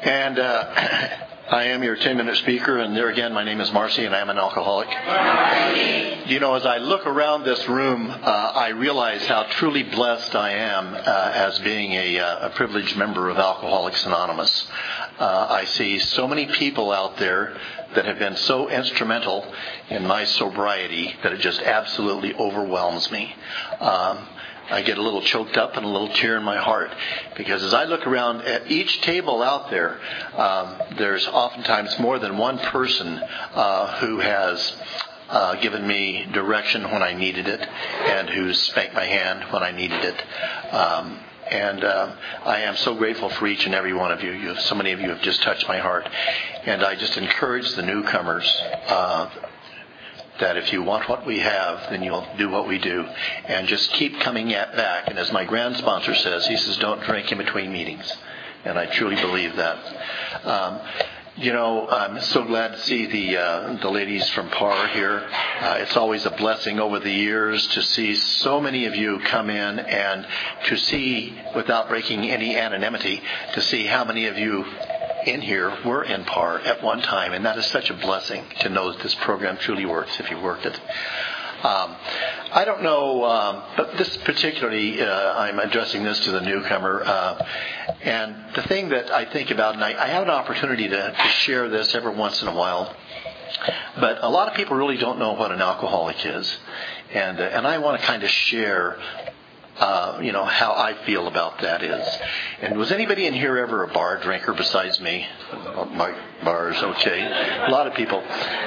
And I am your 10-minute speaker, and there again, my name is Marcy, and I am an alcoholic. You know, as I look around this room, I realize how truly blessed I am as being a privileged member of Alcoholics Anonymous. I see so many people out there that have been so instrumental in my sobriety that it just absolutely overwhelms me. I get a little choked up and a little tear in my heart because as I look around at each table out there, there's oftentimes more than one person who has given me direction when I needed it and who's spanked my hand when I needed it. And I am so grateful for each and every one of you. So many of you have just touched my heart. And I just encourage the newcomers that if you want what we have, then you'll do what we do. And just keep coming back. And as my grand sponsor says, he says, don't drink in between meetings. And I truly believe that. You know, I'm so glad to see the ladies from PAR here. It's always a blessing over the years to see so many of you come in and to see, without breaking any anonymity, to see how many of you in here were in PAR at one time. And that is such a blessing to know that this program truly works if you worked it. I don't know, but this particularly, I'm addressing this to the newcomer. And the thing that I think about, and I have an opportunity to share this every once in a while, but a lot of people really don't know what an alcoholic is. And I want to kind of share how I feel about that is. And was anybody in here ever a bar drinker besides me? My bars, okay. A lot of people.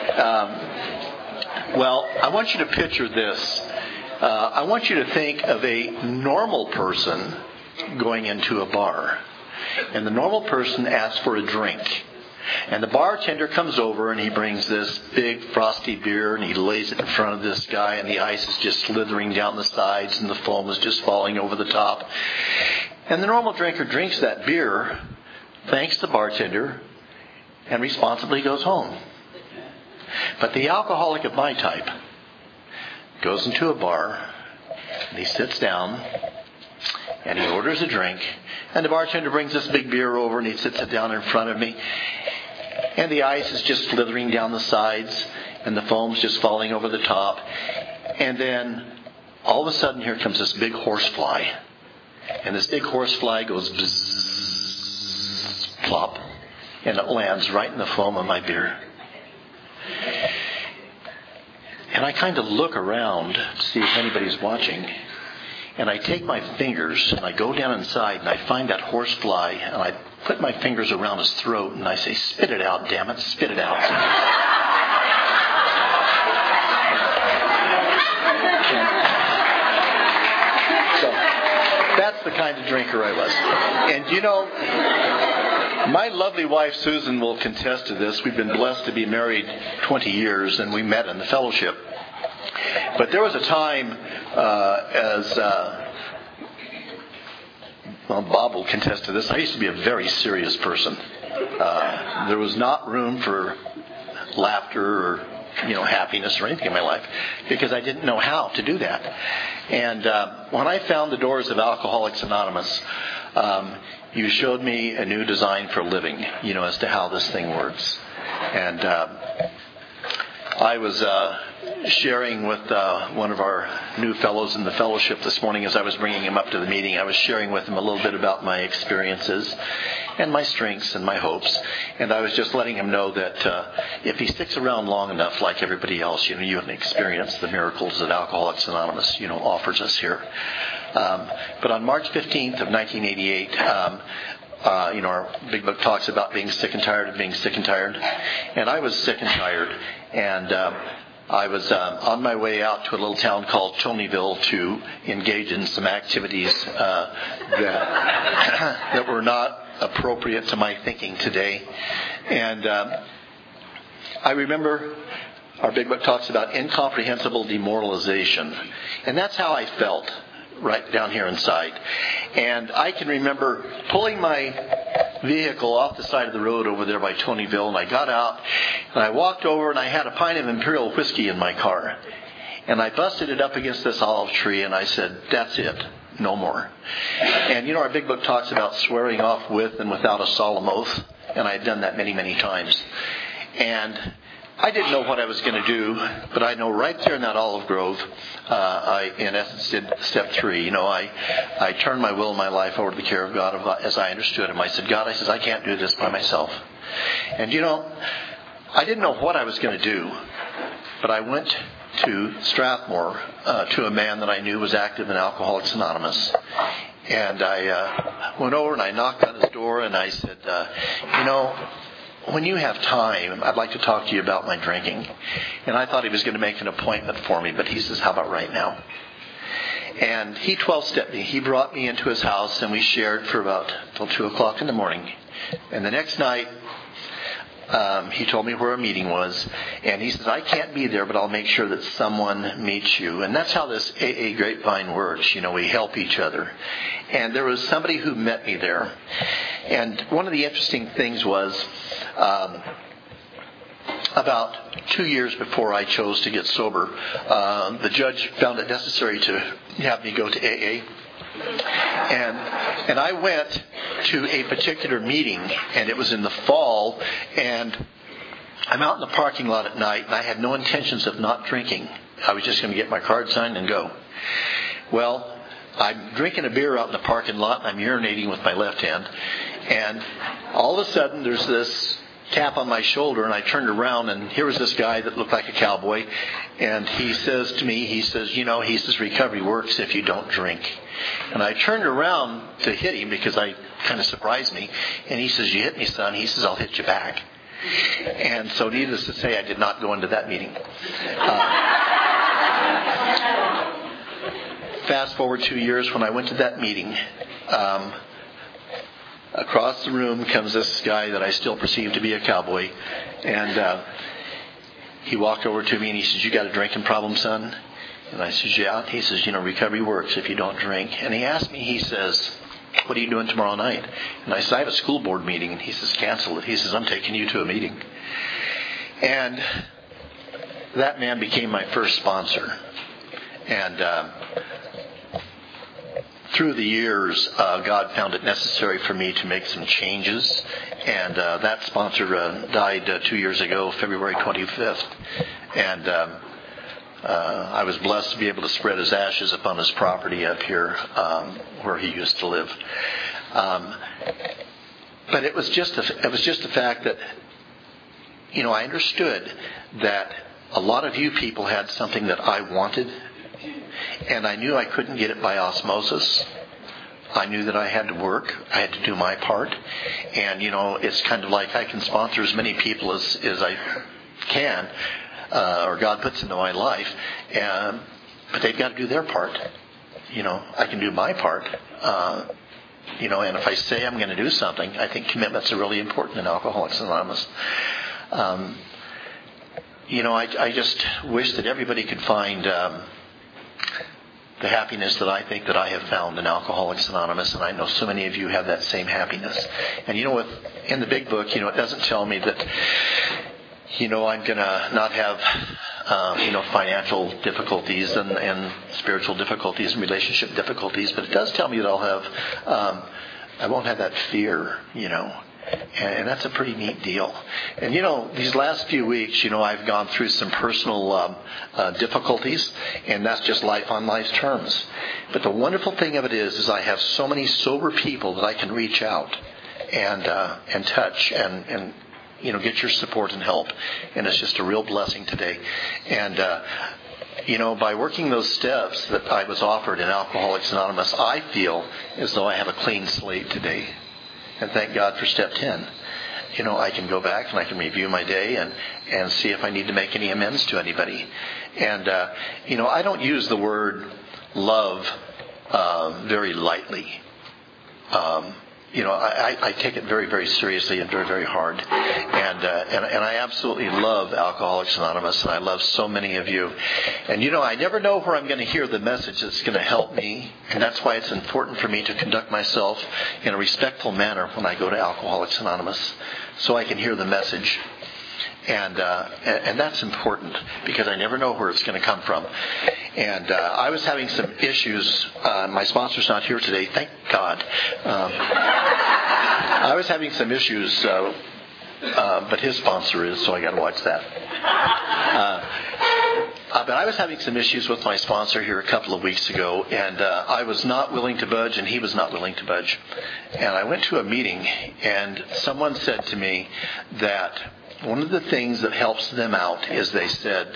Well, I want you to picture this. I want you to think of a normal person going into a bar. And the normal person asks for a drink. And the bartender comes over and he brings this big frosty beer and he lays it in front of this guy and the ice is just slithering down the sides and the foam is just falling over the top. And the normal drinker drinks that beer, thanks the bartender, and responsibly goes home. But the alcoholic of my type goes into a bar and he sits down and he orders a drink and the bartender brings this big beer over and he sits it down in front of me and the ice is just slithering down the sides and the foam's just falling over the top, and then all of a sudden here comes this big horsefly and this big horsefly goes bzzz, plop, and it lands right in the foam of my beer. And I kind of look around to see if anybody's watching. And I take my fingers and I go down inside and I find that horsefly and I put my fingers around his throat and I say, spit it out, damn it, spit it out. So that's the kind of drinker I was. And you know, my lovely wife Susan will contest to this. We've been blessed to be married 20 years and we met in the fellowship. But there was a time Bob will contest to this. I used to be a very serious person. There was not room for laughter or happiness or anything in my life because I didn't know how to do that. And when I found the doors of Alcoholics Anonymous, you showed me a new design for living, as to how this thing works. And I was sharing with one of our new fellows in the fellowship this morning as I was bringing him up to the meeting. I was sharing with him a little bit about my experiences and my strengths and my hopes. And I was just letting him know that if he sticks around long enough like everybody else, you can experience the miracles that Alcoholics Anonymous, offers us here. But on March 15th of 1988, our big book talks about being sick and tired of being sick and tired. And I was sick and tired. And I was on my way out to a little town called Tonyville to engage in some activities that were not appropriate to my thinking today. And I remember our big book talks about incomprehensible demoralization. And that's how I felt right down here inside. And I can remember pulling my vehicle off the side of the road over there by Tonyville, and I got out and I walked over and I had a pint of Imperial whiskey in my car. And I busted it up against this olive tree and I said, that's it, no more. And our big book talks about swearing off with and without a solemn oath. And I had done that many, many times. And I didn't know what I was going to do, but I know right there in that olive grove, I, in essence, did step 3. I turned my will and my life over to the care of God as I understood Him. I said, God, I can't do this by myself. And I didn't know what I was going to do, but I went to Strathmore to a man that I knew was active in Alcoholics Anonymous. And I went over and I knocked on his door and I said, when you have time, I'd like to talk to you about my drinking. And I thought he was going to make an appointment for me, but he says, how about right now? And he 12-stepped me. He brought me into his house and we shared for about till 2 o'clock in the morning. And the next night, he told me where a meeting was, and he says, I can't be there, but I'll make sure that someone meets you. And that's how this AA Grapevine works. We help each other. And there was somebody who met me there. And one of the interesting things was, about 2 years before I chose to get sober, the judge found it necessary to have me go to AA. And I went to a particular meeting, and it was in the fall, and I'm out in the parking lot at night, and I had no intentions of not drinking. I was just going to get my card signed and go. Well, I'm drinking a beer out in the parking lot, and I'm urinating with my left hand, and all of a sudden there's this tap on my shoulder, and I turned around, and here was this guy that looked like a cowboy, and he says to me, he says, recovery works if you don't drink. And I turned around to hit him because I kind of surprised me, and he says, you hit me, son. He says, I'll hit you back. And so needless to say, I did not go into that meeting. Fast forward 2 years, when I went to that meeting, across the room comes this guy that I still perceive to be a cowboy, and he walked over to me and he says, you got a drinking problem, son? And I says, yeah. He says, recovery works if you don't drink. And he asked me, he says, what are you doing tomorrow night? And I said, I have a school board meeting. And he says, cancel it. He says, I'm taking you to a meeting. And that man became my first sponsor. And through the years, God found it necessary for me to make some changes. And that sponsor died 2 years ago, February 25th. And I was blessed to be able to spread his ashes upon his property up here where he used to live. But it was just the fact that, I understood that a lot of you people had something that I wanted, and I knew I couldn't get it by osmosis. I knew that I had to work. I had to do my part. And, it's kind of like I can sponsor as many people as I can, or God puts into my life, but they've got to do their part. I can do my part. And if I say I'm going to do something, I think commitments are really important in Alcoholics Anonymous. I just wish that everybody could find the happiness that I think that I have found in Alcoholics Anonymous, and I know so many of you have that same happiness. And in the big book, it doesn't tell me that I'm going to not have, financial difficulties and spiritual difficulties and relationship difficulties, but it does tell me that I won't have that fear, and that's a pretty neat deal. And, these last few weeks, I've gone through some personal difficulties, and that's just life on life's terms. But the wonderful thing of it is I have so many sober people that I can reach out and touch and get your support and help. And it's just a real blessing today. And, by working those steps that I was offered in Alcoholics Anonymous, I feel as though I have a clean slate today. And thank God for step 10. I can go back and I can review my day and see if I need to make any amends to anybody. And, I don't use the word love very lightly. I take it very, very seriously and very, very hard. And I absolutely love Alcoholics Anonymous, and I love so many of you. And, I never know where I'm going to hear the message that's going to help me. And that's why it's important for me to conduct myself in a respectful manner when I go to Alcoholics Anonymous, so I can hear the message. And that's important because I never know where it's going to come from. And I was having some issues. My sponsor's not here today, thank God. I was having some issues, but his sponsor is, so I got to watch that. But I was having some issues with my sponsor here a couple of weeks ago, and I was not willing to budge, and he was not willing to budge. And I went to a meeting, and someone said to me that one of the things that helps them out is they said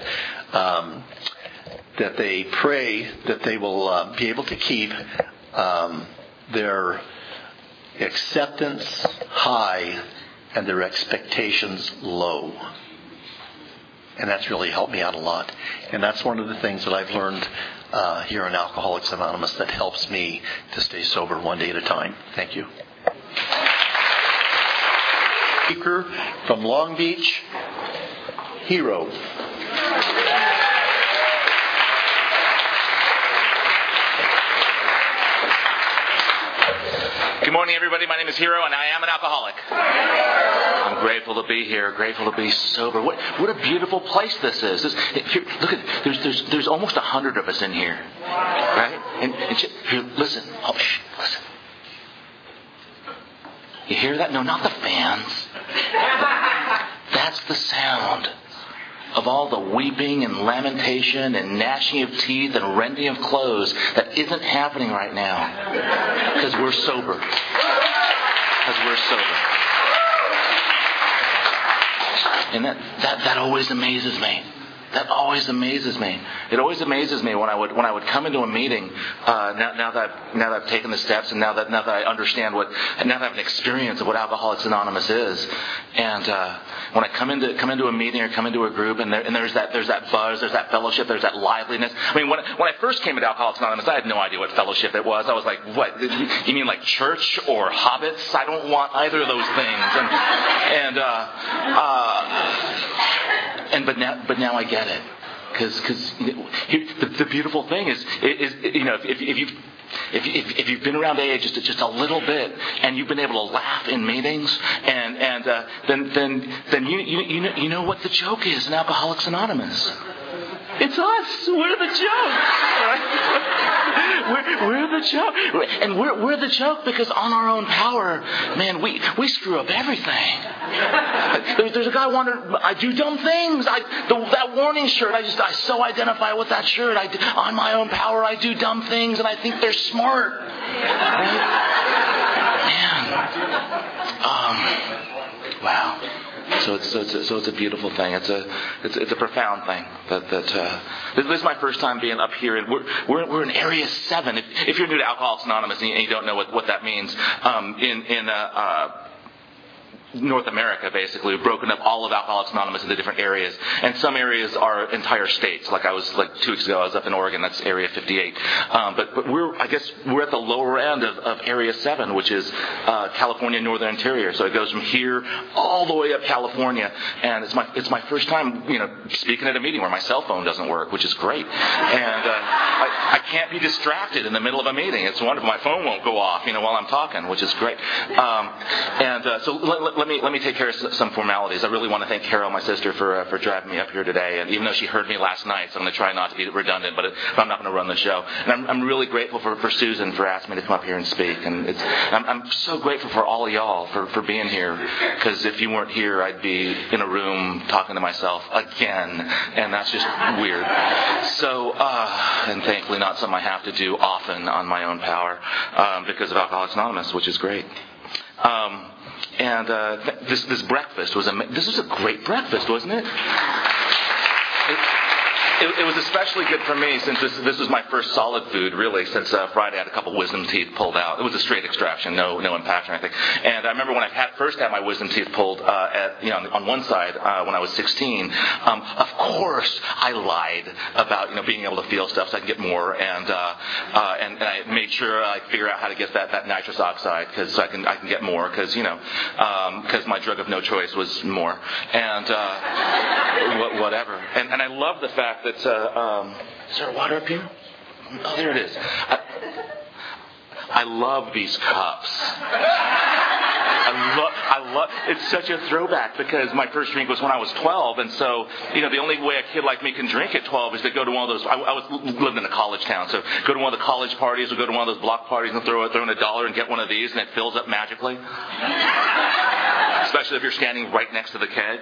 that they pray that they will be able to keep their acceptance high and their expectations low. And that's really helped me out a lot. And that's one of the things that I've learned here in Alcoholics Anonymous that helps me to stay sober one day at a time. Thank you. Speaker from Long Beach, Hero. Good morning, everybody. My name is Hero, and I am an alcoholic. I'm grateful to be here, grateful to be sober. What a beautiful place this is. Look at there's almost 100 of us in here, right? And here, listen. Oh, listen. You hear that? No, not the fans. That's the sound of all the weeping and lamentation and gnashing of teeth and rending of clothes that isn't happening right now. Because we're sober. And that always amazes me. That always amazes me. It always amazes me when I would come into a meeting. Now that I've taken the steps, and now that I understand and now that I have an experience of what Alcoholics Anonymous is, and when I come into a meeting or come into a group, and there's that buzz, there's that fellowship, there's that liveliness. I mean, when I first came into Alcoholics Anonymous, I had no idea what fellowship it was. I was like, what? You mean like church or hobbits? I don't want either of those things. But now I get it, because the beautiful thing is if you've been around AA just a little bit, and you've been able to laugh in meetings, then you know what the joke is in Alcoholics Anonymous. It's us. We're the joke. We're the joke. And we're the joke because on our own power, man, we screw up everything. There's a guy wondering, I do dumb things. That warning shirt, I so identify with that shirt. On my own power, I do dumb things, and I think they're smart. Right? Man. Wow. So it's a beautiful thing. It's a profound thing. This is my first time being up here, and we're in Area 7. If you're new to Alcoholics Anonymous and you don't know what that means, in North America, basically, we've broken up all of Alcoholics Anonymous into different areas, and some areas are entire states. Like 2 weeks ago, I was up in Oregon. That's Area 58. But we're at the lower end of Area 7, which is California Northern Interior. So it goes from here all the way up California, and it's my first time, speaking at a meeting where my cell phone doesn't work, which is great, and I can't be distracted in the middle of a meeting. It's wonderful. My phone won't go off, while I'm talking, which is great. So let me take care of some formalities. I really want to thank Carol, my sister, for driving me up here today. And even though she heard me last night, so I'm going to try not to be redundant, but I'm not going to run the show. And I'm really grateful for Susan for asking me to come up here and speak. And I'm so grateful for all of y'all for being here. Because if you weren't here, I'd be in a room talking to myself again, and that's just weird. So, and thankfully not something I have to do often on my own power because of Alcoholics Anonymous, which is great. And this breakfast was this was a great breakfast, wasn't it? It was especially good for me since this was my first solid food, really, since Friday I had a couple wisdom teeth pulled out. It was a straight extraction, no impact or anything. And I remember when I first had my wisdom teeth pulled on one side when I was 16, of course I lied about being able to feel stuff so I can get more, and I made sure I figure out how to get that nitrous oxide so I can get more because my drug of no choice was more, and whatever. And I love the fact that is there water up here? Oh, there it is. I love these cups. I love. It's such a throwback because my first drink was when I was 12, and so the only way a kid like me can drink at 12 is to go to one of those. I was living in a college town, so go to one of the college parties or go to one of those block parties and throw in $1 and get one of these, and it fills up magically. especially if you're standing right next to the keg.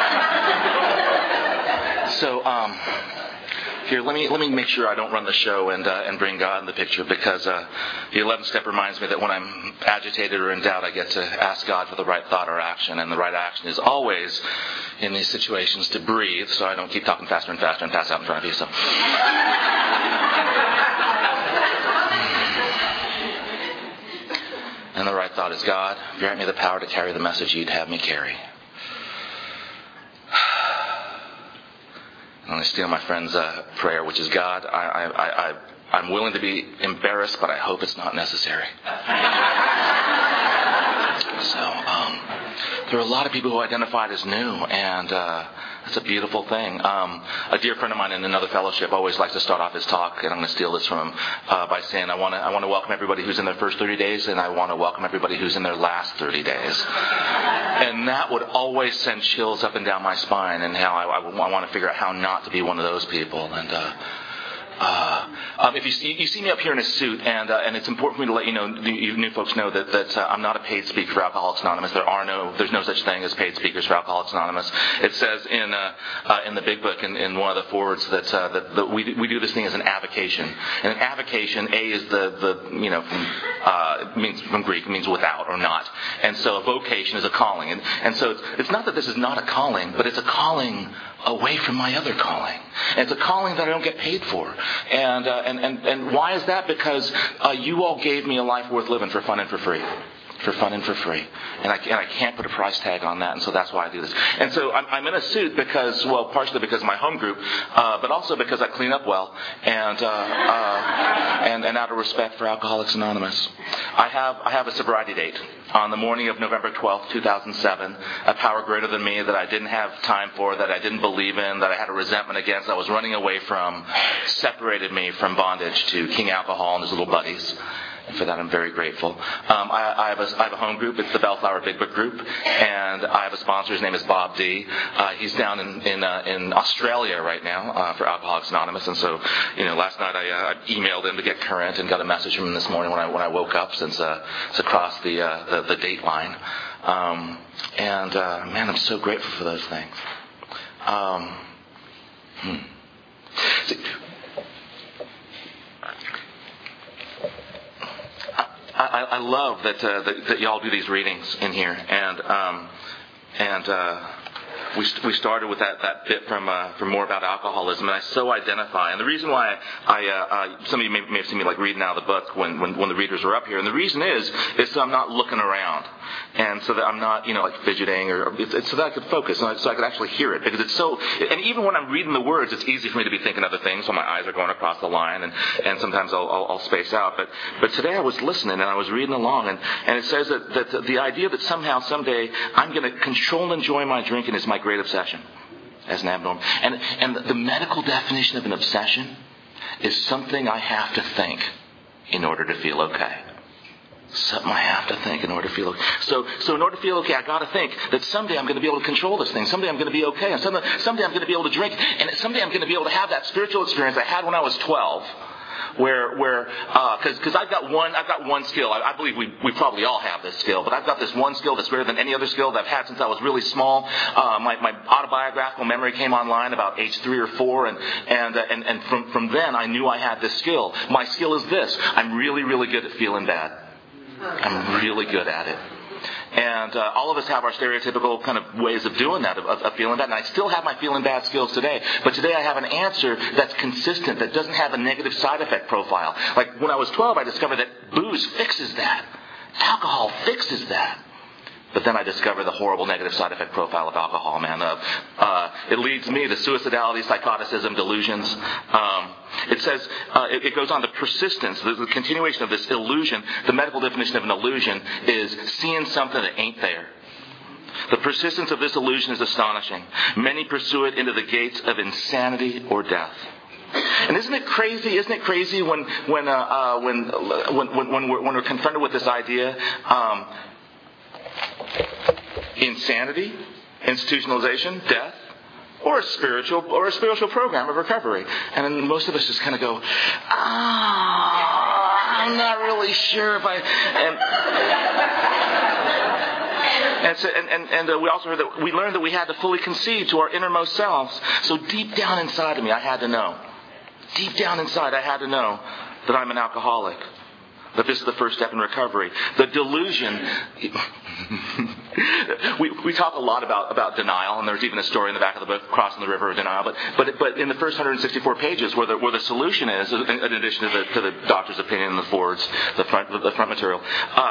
So, here, let me make sure I don't run the show and bring God in the picture, because the 11th step reminds me that when I'm agitated or in doubt, I get to ask God for the right thought or action, and the right action is always in these situations to breathe, so I don't keep talking faster and faster and pass out in front of you. So. And the right thought is, God, grant me the power to carry the message you'd have me carry. I'm going to steal my friend's prayer, which is, God, I'm willing to be embarrassed, but I hope it's not necessary. So, there are a lot of people who identified as new, and that's a beautiful thing. A dear friend of mine in another fellowship always likes to start off his talk, and I'm going to steal this from him, by saying, I want to welcome everybody who's in their first 30 days, and I want to welcome everybody who's in their last 30 days. And that would always send chills up and down my spine, and how I want to figure out how not to be one of those people. And if you see me up here in a suit, and it's important for me to let you know, you new folks know that I'm not a paid speaker for Alcoholics Anonymous. There's no such thing as paid speakers for Alcoholics Anonymous. It says in the big book, in one of the forwards, that we do this thing as an avocation. And an avocation, A is means from Greek, it means without or not. And so a vocation is a calling. And so it's not that this is not a calling, but it's a calling away from my other calling. And it's a calling that I don't get paid for. And why is that? Because you all gave me a life worth living for fun and for free. For fun and for free. And I can't put a price tag on that, and so that's why I do this. And so I'm in a suit because, well, partially because of my home group, but also because I clean up well, and out of respect for Alcoholics Anonymous. I have a sobriety date on the morning of November 12th, 2007, a power greater than me that I didn't have time for, that I didn't believe in, that I had a resentment against, that I was running away from, separated me from bondage to King Alcohol and his little buddies. And for that, I'm very grateful. I have a home group. It's the Bellflower Big Book Group, and I have a sponsor. His name is Bob D. He's down in Australia right now for Alcoholics Anonymous, and so last night I emailed him to get current, and got a message from him this morning when I woke up, since it's across the date line. Man, I'm so grateful for those things. See, I love that y'all do these readings in here, and we started with that bit from More About Alcoholism, and I so identify. And the reason why some of you may have seen me reading out of the book when the readers were up here, and the reason is so I'm not looking around, and so that I'm not fidgeting, or it's so that I could focus, and so I could actually hear it, because it's so. And even when I'm reading the words, it's easy for me to be thinking other things, so my eyes are going across the line, and sometimes I'll space out. But today I was listening, and I was reading along, and it says that the idea that somehow someday I'm going to control and enjoy my drinking is my great obsession as an abnormal. And the medical definition of an obsession is something I have to think in order to feel okay. Something I have to think in order to feel okay. So in order to feel okay, I got to think that someday I'm going to be able to control this thing. Someday I'm going to be okay. And someday I'm going to be able to drink. And someday I'm going to be able to have that spiritual experience I had when I was 12. Because I've got one skill. I believe we probably all have this skill, but I've got this one skill that's greater than any other skill that I've had since I was really small. My autobiographical memory came online about age 3 or 4, and from then I knew I had this skill. My skill is this: I'm really, really good at feeling bad. I'm really good at it. And all of us have our stereotypical kind of ways of doing that, of feeling bad. And I still have my feeling bad skills today. But today I have an answer that's consistent, that doesn't have a negative side effect profile. Like when I was 12, I discovered that booze fixes that. Alcohol fixes that. But then I discovered the horrible negative side effect profile of alcohol, man. It leads me to suicidality, psychoticism, delusions. It says, it goes on, the persistence, the continuation of this illusion. The medical definition of an illusion is seeing something that ain't there. The persistence of this illusion is astonishing. Many pursue it into the gates of insanity or death. And isn't it crazy? Isn't it crazy when we're confronted with this idea? Insanity, institutionalization, death, or a spiritual program of recovery. And then most of us just kind of go, I'm not really sure if And we also heard that we learned that we had to fully concede to our innermost selves. So deep down inside of me, I had to know. Deep down inside, I had to know that I'm an alcoholic. That this is the first step in recovery. The delusion. we talk a lot about denial, and there's even a story in the back of the book, Crossing the River of Denial. But in the first 164 pages, where the solution is, in addition to the doctor's opinion and the forwards, the front material,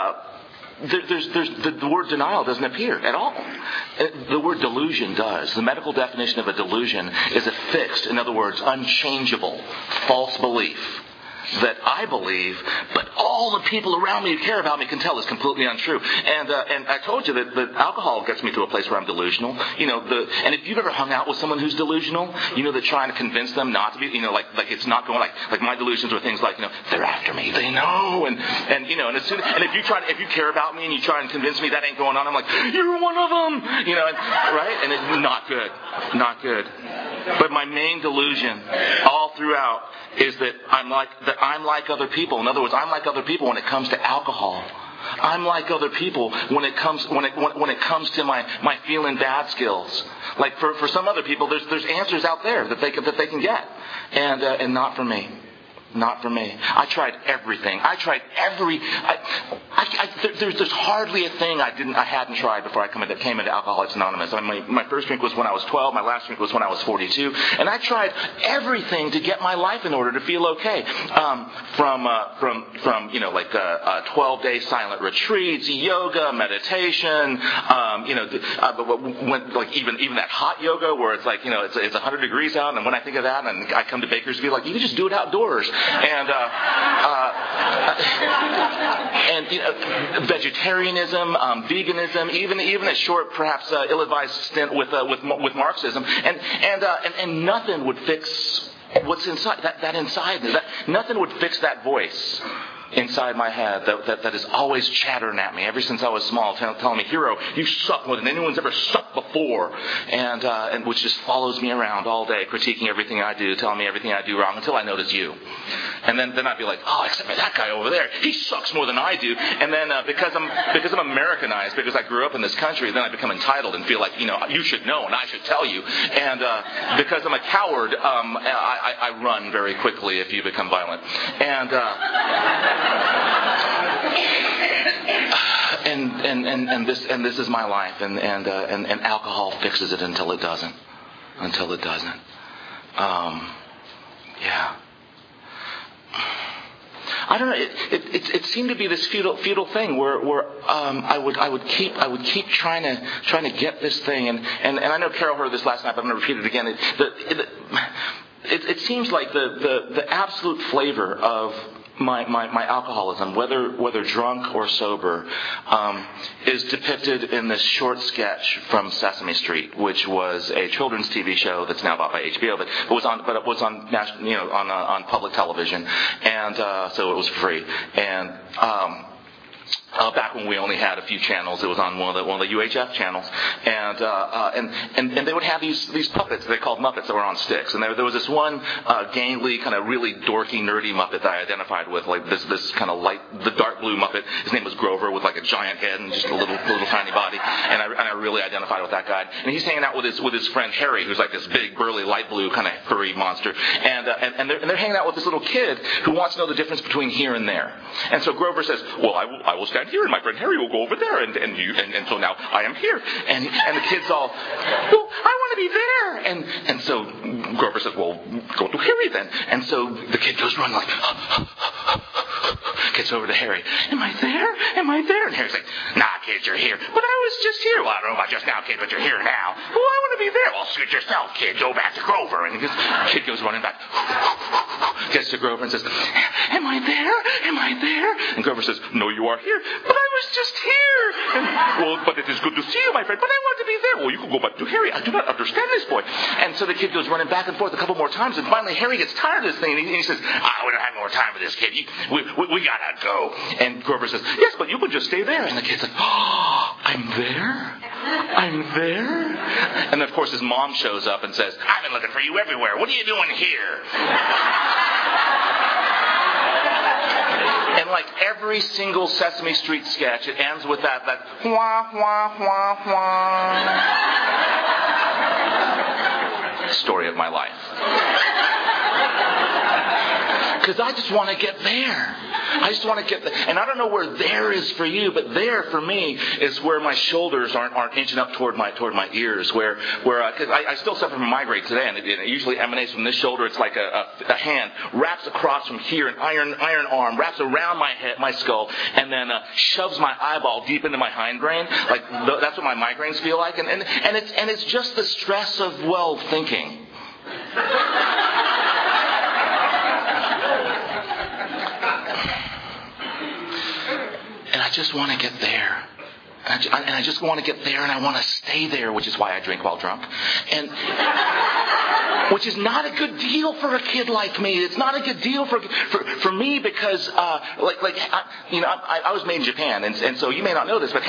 the word denial doesn't appear at all. The word delusion does. The medical definition of a delusion is a fixed, in other words, unchangeable, false belief that I believe, but all the people around me who care about me can tell is completely untrue. And I told you that alcohol gets me to a place where I'm delusional. And if you've ever hung out with someone who's delusional, that trying to convince them not to be, like it's not going like my delusions are things like, they're after me, they know, and if you care about me and you try and convince me that ain't going on, I'm like, you're one of them, right? And it's not good. But my main delusion all throughout is that I'm like other people. In other words, I'm like other people when it comes to alcohol. I'm like other people when it comes to my feeling bad skills. Like for some other people, there's answers out there that they can get, and not for me. Not for me. I tried everything. There's hardly a thing I hadn't tried before I came into Alcoholics Anonymous. My first drink was when I was 12. My last drink was when I was 42. And I tried everything to get my life in order to feel okay. From 12-day silent retreats, yoga, meditation. Even that hot yoga where it's like it's 100 degrees out, and when I think of that, and I come to Bakersfield, like you can just do it outdoors. And vegetarianism, veganism, even a short, perhaps ill-advised stint with Marxism, and nothing would fix what's inside that inside me. Nothing would fix that voice inside my head that is always chattering at me ever since I was small, telling me, "Hero, you suck more than anyone's ever sucked before," and which just follows me around all day, critiquing everything I do, telling me everything I do wrong until I notice you, and then I'd be like, "Oh, except for that guy over there, he sucks more than I do," and then because I'm Americanized, because I grew up in this country, then I become entitled and feel like you should know and I should tell you, and because I'm a coward, I run very quickly if you become violent, and this is my life, and alcohol fixes it until it doesn't. Yeah. I don't know. It seemed to be this futile thing where I would keep trying to get this thing, and I know Carol heard this last night, but I'm going to repeat it again. It seems like the absolute flavor of my alcoholism, whether drunk or sober, is depicted in this short sketch from Sesame Street, which was a children's TV show that's now bought by HBO, but it was on national, on public television, and so it was free. And back when we only had a few channels, it was on one of the UHF channels, and they would have these puppets they called Muppets that were on sticks, and there was this one gangly, kind of really dorky, nerdy Muppet that I identified with, like this kind of the dark blue Muppet. His name was Grover, with like a giant head and just a little tiny body, and I really identified with that guy. And he's hanging out with his friend Harry, who's like this big, burly, light blue kind of furry monster, and they're hanging out with this little kid who wants to know the difference between here and there. And so Grover says, "Well, I will stand here, and my friend Harry will go over there, and so now I am here." And the kid's all, "Well, I want to be there." And so Grover says, "Well, go to Harry then." And so the kid goes running like, gets over to Harry. "Am I there? Am I there?" And Harry's like, "Nah, kid, you're here." "But I was just here." "Well, I don't know about just now, kid, but you're here now." "Well, I want to be there." "Well, suit yourself, kid. Go back to Grover." And the kid goes running back, gets to Grover and says, "Am I there? Am I there?" And Grover says, "No, you are here." "But I was just here." And, "Well, but it is good to see you, my friend. But I want to be there." "Well, you can go back to Harry. I do not understand this boy." And so the kid goes running back and forth a couple more times, and finally Harry gets tired of this thing, and he says, "We don't have more time for this, kid. We gotta go." And Grover says, "Yes, but you can just stay there." And the kid's like, "Oh, I'm there? I'm there?" And of course his mom shows up and says, "I've been looking for you everywhere. What are you doing here?" And like every single Sesame Street sketch, it ends with that wah, wah, wah, wah. Story of my life. Because I just want to get there. I just want to get there. And I don't know where there is for you, but there for me is where my shoulders aren't inching up toward my ears. Where because I still suffer from migraine today, and it usually emanates from this shoulder. It's like a hand wraps across from here, an iron arm wraps around my head, my skull, and then shoves my eyeball deep into my hindbrain. Like that's what my migraines feel like, and it's just the stress of thinking. And I just want to get there. And I just want to get there, and I want to stay there, which is why I drink while drunk. And which is not a good deal for a kid like me. It's not a good deal for me because I was made in Japan, and so you may not know this, but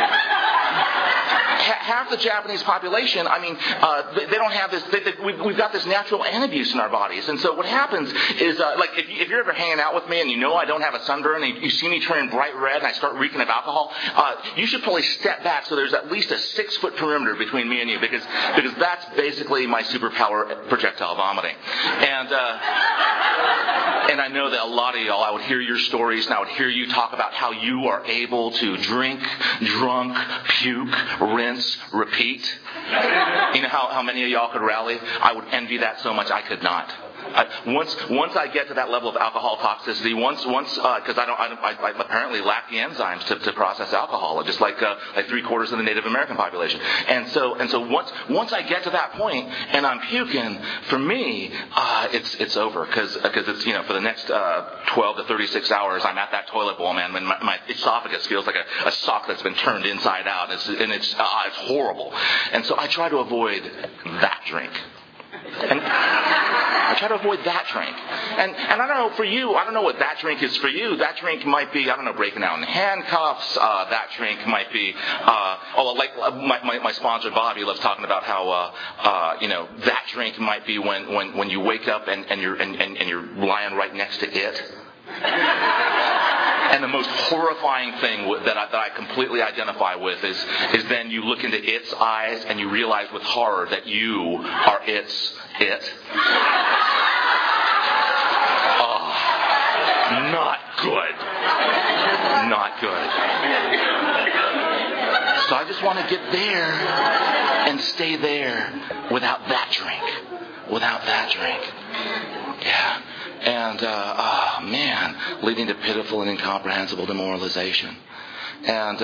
half the Japanese population, they don't have this. We've got this natural antabuse in our bodies, and so what happens is, if you're ever hanging out with me and you know I don't have a sunburn, and you see me turn bright red, and I start reeking of alcohol, you should probably step back so there's at least a 6-foot perimeter between me and you, because that's basically my superpower, projectile vomiting, and I know that a lot of y'all, I would hear your stories, and I would hear you talk about how you are able to drink, drunk, puke, rinse, repeat. You know how many of y'all could rally? I would envy that so much. I could not. Once I get to that level of alcohol toxicity, because I apparently lack the enzymes to process alcohol, just like 3/4 of the Native American population. And so once I get to that point and I'm puking, for me, it's over, because it's, for the next 12 to 36 hours, I'm at that toilet bowl, man. When my esophagus feels like a sock that's been turned inside out, and it's horrible. And so I try to avoid that drink. And I try to avoid that drink. And I don't know, for you, I don't know what that drink is for you. That drink might be, breaking out in handcuffs. That drink might be, my sponsor Bobby loves talking about how, that drink might be when you wake up and you're lying right next to it. And the most horrifying thing that I completely identify with is then you look into its eyes and you realize with horror that you are it. Oh, not good. Not good. So I just want to get there and stay there without that drink. Yeah. And, leading to pitiful and incomprehensible demoralization. And,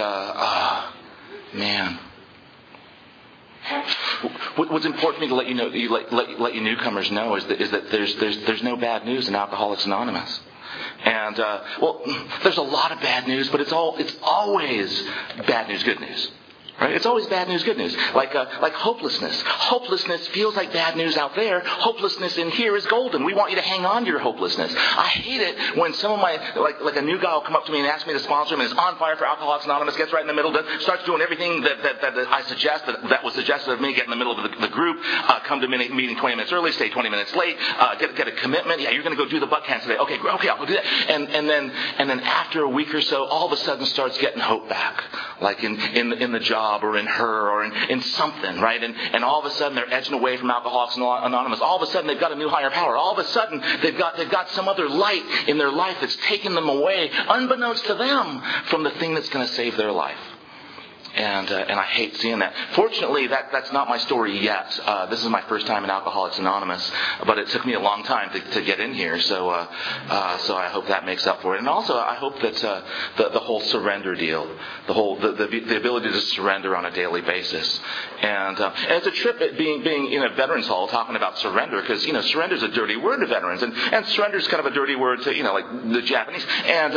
what's important to me to let you know, let you newcomers know is that there's no bad news in Alcoholics Anonymous. And, there's a lot of bad news, but it's always bad news, good news. Right? It's always bad news, good news. Like hopelessness. Hopelessness feels like bad news out there. Hopelessness in here is golden. We want you to hang on to your hopelessness. I hate it when some of my, like a new guy will come up to me and ask me to sponsor him and is on fire for Alcoholics Anonymous, gets right in the middle, starts doing everything that I suggest, that was suggested of me, get in the middle of the group, come to meeting 20 minutes early, stay 20 minutes late, get a commitment. Yeah, you're going to go do the butt cans today. Okay, I'll go do that. And then after a week or so, all of a sudden starts getting hope back, like in the job, or in her, or in something, right? And all of a sudden they're edging away from Alcoholics Anonymous. All of a sudden they've got a new higher power. All of a sudden they've got some other light in their life that's taking them away, unbeknownst to them, from the thing that's going to save their life. And I hate seeing that. Fortunately, that's not my story yet. This is my first time in Alcoholics Anonymous, but it took me a long time to get in here. So I hope that makes up for it. And also, I hope that the whole surrender deal, the ability to surrender on a daily basis, and it's a trip at being in a veterans hall talking about surrender, because surrender is a dirty word to veterans, and surrender is kind of a dirty word to like the Japanese, and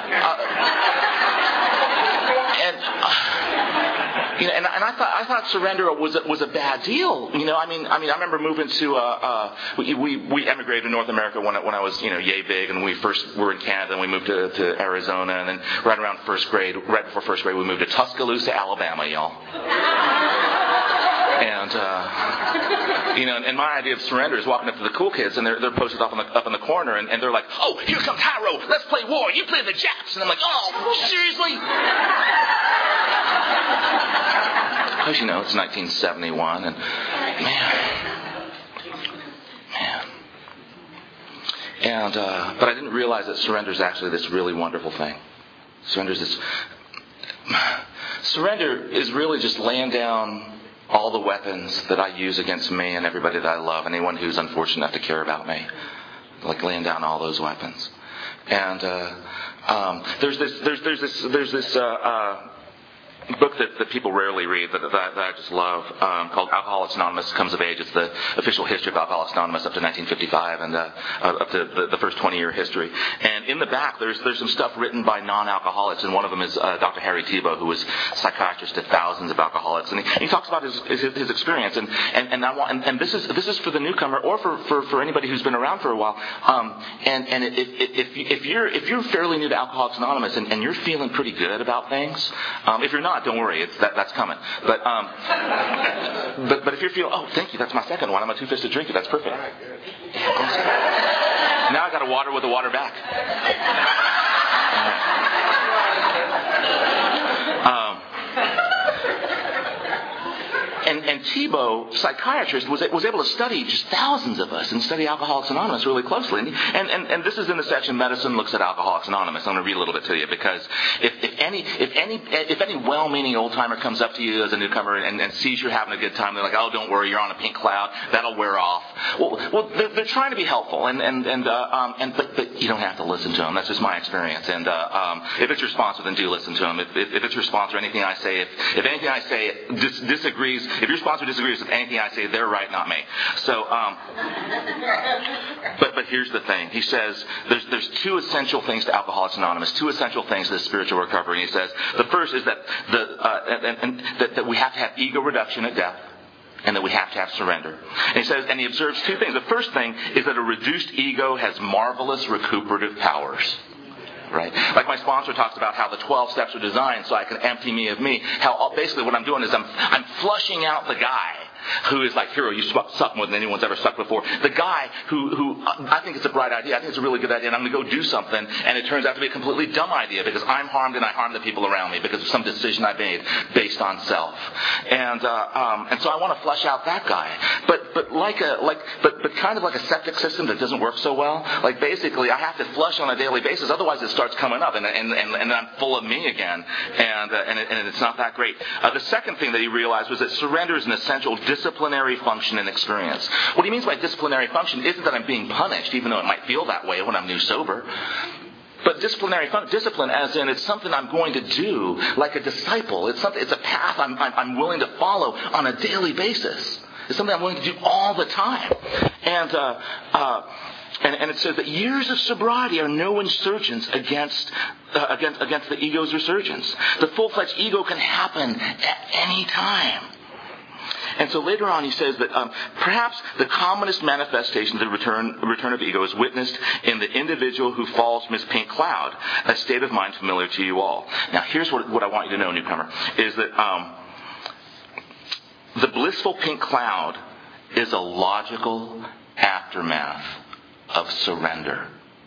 I thought surrender was a bad deal. I remember moving to we emigrated to North America when I was yay big, and we first were in Canada, and we moved to Arizona, and then right before first grade, we moved to Tuscaloosa, Alabama, y'all. And and my idea of surrender is walking up to the cool kids, and they're posted up in the corner, and they're like, "Oh, here comes Haro. Let's play war. You play the Japs." And I'm like, "Oh, seriously?" Because it's 1971, and man. And but I didn't realize that surrender is actually this really wonderful thing. Surrender is really just laying down all the weapons that I use against me and everybody that I love, anyone who's unfortunate enough to care about me, like laying down all those weapons. And there's this book that people rarely read that I just love called Alcoholics Anonymous Comes of Age. It's the official history of Alcoholics Anonymous up to 1955 and up to the first 20-year history. And in the back, there's some stuff written by non-alcoholics, and one of them is Dr. Harry Tiebout, who was psychiatrist to thousands of alcoholics, and he talks about his experience. And this is for the newcomer or for anybody who's been around for a while. If you're fairly new to Alcoholics Anonymous and you're feeling pretty good about things, if you're not, don't worry, that's coming. But if you're feeling, oh, thank you, that's my second one. I'm a two-fisted drinker. That's perfect. Now I got a water with a water back. And Tiebout, psychiatrist, was able to study just thousands of us and study Alcoholics Anonymous really closely. And this is in the section Medicine Looks at Alcoholics Anonymous. I'm going to read a little bit to you, because if any well-meaning old-timer comes up to you as a newcomer and sees you're having a good time, they're like, "Oh, don't worry, you're on a pink cloud. That'll wear off." Well, they're trying to be helpful, but you don't have to listen to them. That's just my experience. And if it's your sponsor, then do listen to them. If it's your sponsor, anything I say, if anything I say disagrees. If your sponsor disagrees with anything I say, they're right, not me. So, but here's the thing. He says there's two essential things to Alcoholics Anonymous, two essential things to spiritual recovery. And he says the first is that that we have to have ego reduction at death, and that we have to have surrender. And he says, and he observes two things. The first thing is that a reduced ego has marvelous recuperative powers. Right? Like my sponsor talks about how the 12 steps are designed so I can empty me of me. How basically what I'm doing is I'm flushing out the guy who is like, "Hero, you suck more than anyone's ever sucked before." The guy who I think it's a bright idea. I think it's a really good idea, and I'm going to go do something, and it turns out to be a completely dumb idea because I'm harmed and I harm the people around me because of some decision I made based on self. And so I want to flush out that guy. But kind of like a septic system that doesn't work so well. Like basically, I have to flush on a daily basis, otherwise it starts coming up, and I'm full of me again, and it's not that great. The second thing that he realized was that surrender is an essential disciplinary function and experience. What he means by disciplinary function isn't that I'm being punished, even though it might feel that way when I'm new sober. But discipline as in it's something I'm going to do like a disciple. It's a path I'm willing to follow on a daily basis. It's something I'm willing to do all the time. And it says that years of sobriety are no insurgents against the ego's resurgence. The full-fledged ego can happen at any time. And so later on he says that perhaps the commonest manifestation of the return of ego is witnessed in the individual who falls from his pink cloud, a state of mind familiar to you all. Now here's what I want you to know, newcomer, is that the blissful pink cloud is a logical aftermath of surrender.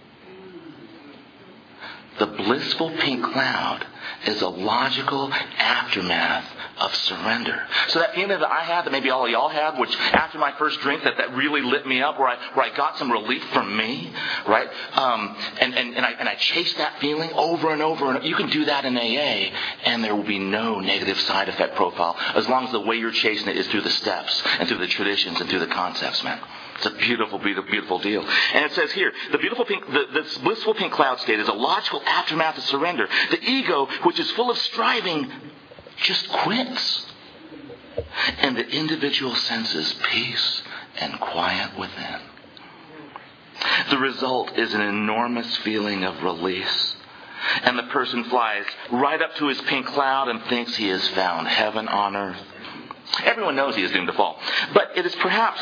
The blissful pink cloud is a logical aftermath of surrender. So that feeling that I had, that maybe all of y'all had, which after my first drink, that really lit me up, where I got some relief from me, right? And I chased that feeling over and over. And you can do that in AA, and there will be no negative side effect profile as long as the way you're chasing it is through the steps and through the traditions and through the concepts, man. It's a beautiful, beautiful, beautiful deal. And it says here, the blissful pink cloud state is a logical aftermath of surrender. The ego, which is full of striving, just quits. And the individual senses peace and quiet within. The result is an enormous feeling of release. And the person flies right up to his pink cloud and thinks he has found heaven on earth. Everyone knows he is doomed to fall. But it is perhaps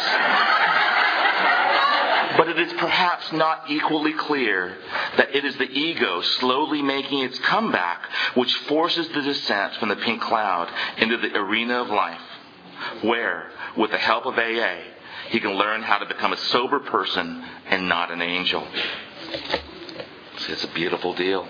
not equally clear that it is the ego slowly making its comeback which forces the descent from the pink cloud into the arena of life where, with the help of AA, he can learn how to become a sober person and not an angel. See, it's a beautiful deal.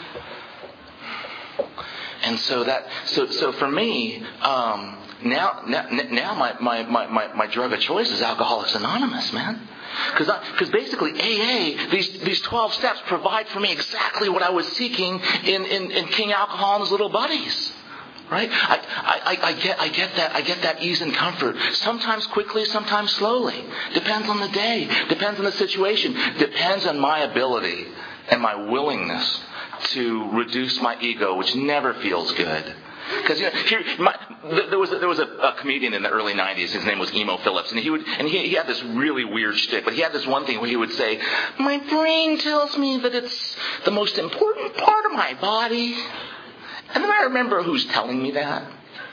And so for me, now my drug of choice is Alcoholics Anonymous, man. Because basically AA, these 12 steps provide for me exactly what I was seeking in King Alcohol and his little buddies. Right? I get that ease and comfort. Sometimes quickly, sometimes slowly. Depends on the day. Depends on the situation. Depends on my ability and my willingness to reduce my ego, which never feels good. Because there was a comedian in the early '90s. His name was Emo Phillips, and he had this really weird shtick. But he had this one thing where he would say, "My brain tells me that it's the most important part of my body." And then I remember who's telling me that.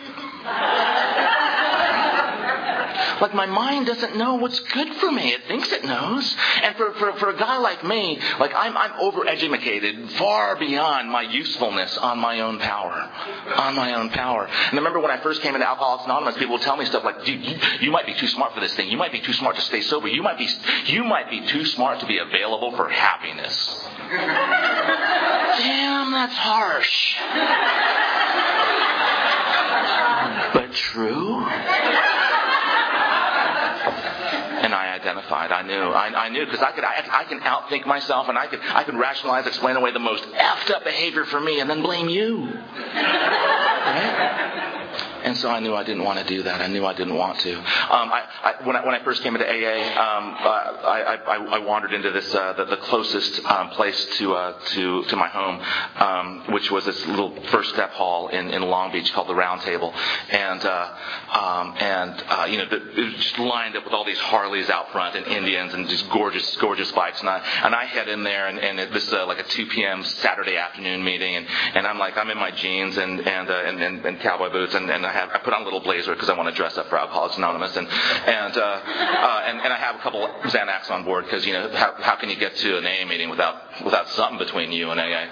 Like, my mind doesn't know what's good for me. It thinks it knows. And for a guy like me, like, I'm overeducated far beyond my usefulness on my own power. And I remember when I first came into Alcoholics Anonymous, people would tell me stuff like, you might be too smart for this thing. You might be too smart to stay sober. You might be too smart to be available for happiness. Damn, that's harsh. But true. And I identified. I knew because I can outthink myself, and I could rationalize, explain away the most effed up behavior for me, and then blame you. Right? And so I knew I didn't want to do that. I knew I didn't want to. When I first came into AA, I wandered into this the closest place to my home, which was this little First Step Hall in Long Beach called the Round Table, and it was just lined up with all these Harleys out front and Indians and just gorgeous bikes, and I head in there and this like a 2 p.m. Saturday afternoon meeting, and I'm in my jeans and cowboy boots and I put on a little blazer because I want to dress up for Alcoholics Anonymous, and I have a couple Xanax on board because how can you get to an AA meeting without something between you and AA,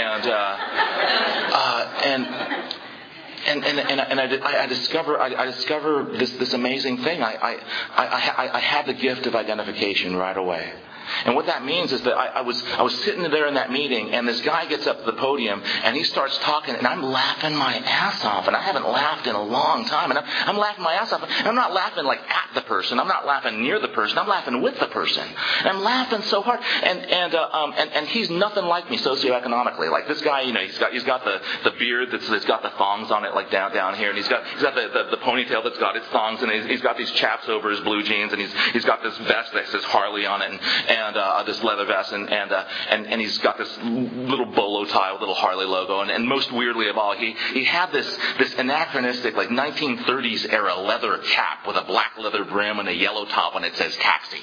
and I discover this amazing thing. I had the gift of identification right away. And what that means is that I was sitting there in that meeting, and this guy gets up to the podium, and he starts talking, and I'm laughing my ass off, and I haven't laughed in a long time, and I'm laughing my ass off, and I'm not laughing like at the person, I'm not laughing near the person, I'm laughing with the person, and I'm laughing so hard, and he's nothing like me socioeconomically. Like this guy, he's got the beard that's got the thongs on it, like down here, and he's got the ponytail that's got its thongs, and he's got these chaps over his blue jeans, and he's got this vest that says Harley on it, and this leather vest, and he's got this little bolo tie with little Harley logo, and most weirdly of all, he had this anachronistic like 1930s era leather cap with a black leather brim and a yellow top, and it says taxi.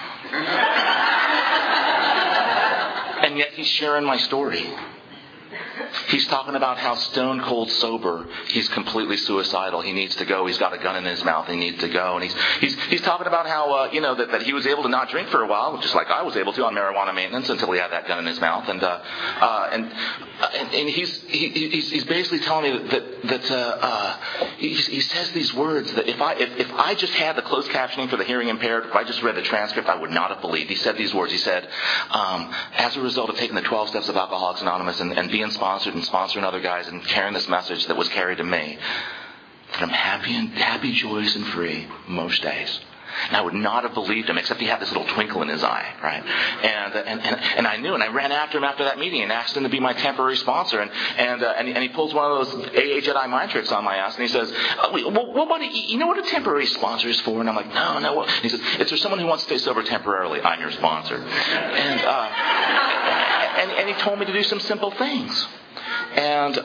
And yet he's sharing my story. He's talking about how stone cold sober, he's completely suicidal. He needs to go. He's got a gun in his mouth. He needs to go. And he's talking about how that he was able to not drink for a while, just like I was able to on marijuana maintenance until he had that gun in his mouth. And he's basically telling me that he says these words that if I just had the closed captioning for the hearing impaired, if I just read the transcript, I would not have believed. He said these words. He said, as a result of taking the 12 steps of Alcoholics Anonymous and being sponsored and sponsoring other guys and carrying this message that was carried to me, that I'm happy, joyous, and free most days. And I would not have believed him, except he had this little twinkle in his eye, right? And I knew, and I ran after him after that meeting and asked him to be my temporary sponsor. And he pulls one of those AA Jedi mind tricks on my ass, and he says, "Well, buddy, you know what a temporary sponsor is for?" And I'm like, "No." And he says, "It's for someone who wants to stay sober temporarily. I'm your sponsor." And he told me to do some simple things. And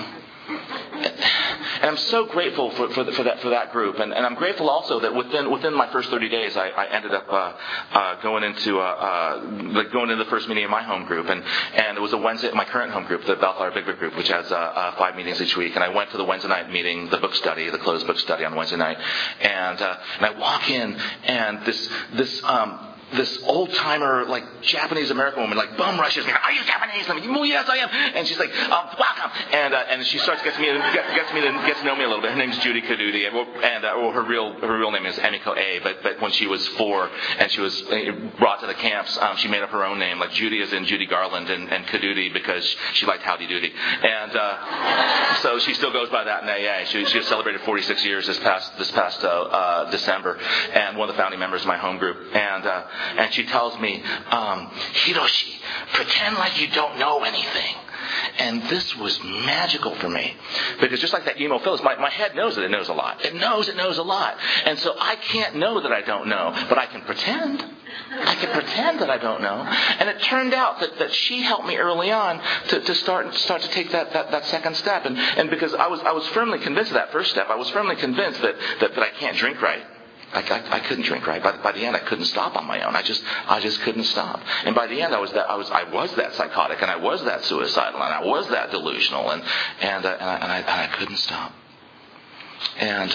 I'm so grateful for that group, and I'm grateful also that within my first 30 days, I ended up going into the first meeting of my home group, and it was a Wednesday, my current home group, the Bellflower Big Book group, which has 5 meetings each week, and I went to the Wednesday night meeting, the book study, the closed book study on Wednesday night, and I walk in, and this this old-timer, like, Japanese-American woman, like, bum rushes me. Are you Japanese? I'm like, well, yes, I am. And she's like, welcome. And she starts gets to know me a little bit. Her name's Judy Kadudi, and her real name is Emiko A. But when she was 4 and she was brought to the camps, she made up her own name, like Judy as in Judy Garland, and Kadudi because she liked Howdy Doody. And so she still goes by that in AA. She just celebrated 46 years this past December, and one of the founding members of my home group. And she tells me, Hiroshi, pretend like you don't know anything. And this was magical for me. Because just like that emo Phyllis, my head knows that it knows a lot. It knows a lot. And so I can't know that I don't know, but I can pretend. I can pretend that I don't know. And it turned out that she helped me early on to start to take that second step. And because I was firmly convinced of that first step, I was firmly convinced that I can't drink right. I couldn't drink right. By the end, I couldn't stop on my own. I just couldn't stop. And by the end, I was that psychotic, and I was that suicidal, and I was that delusional, and I couldn't stop. And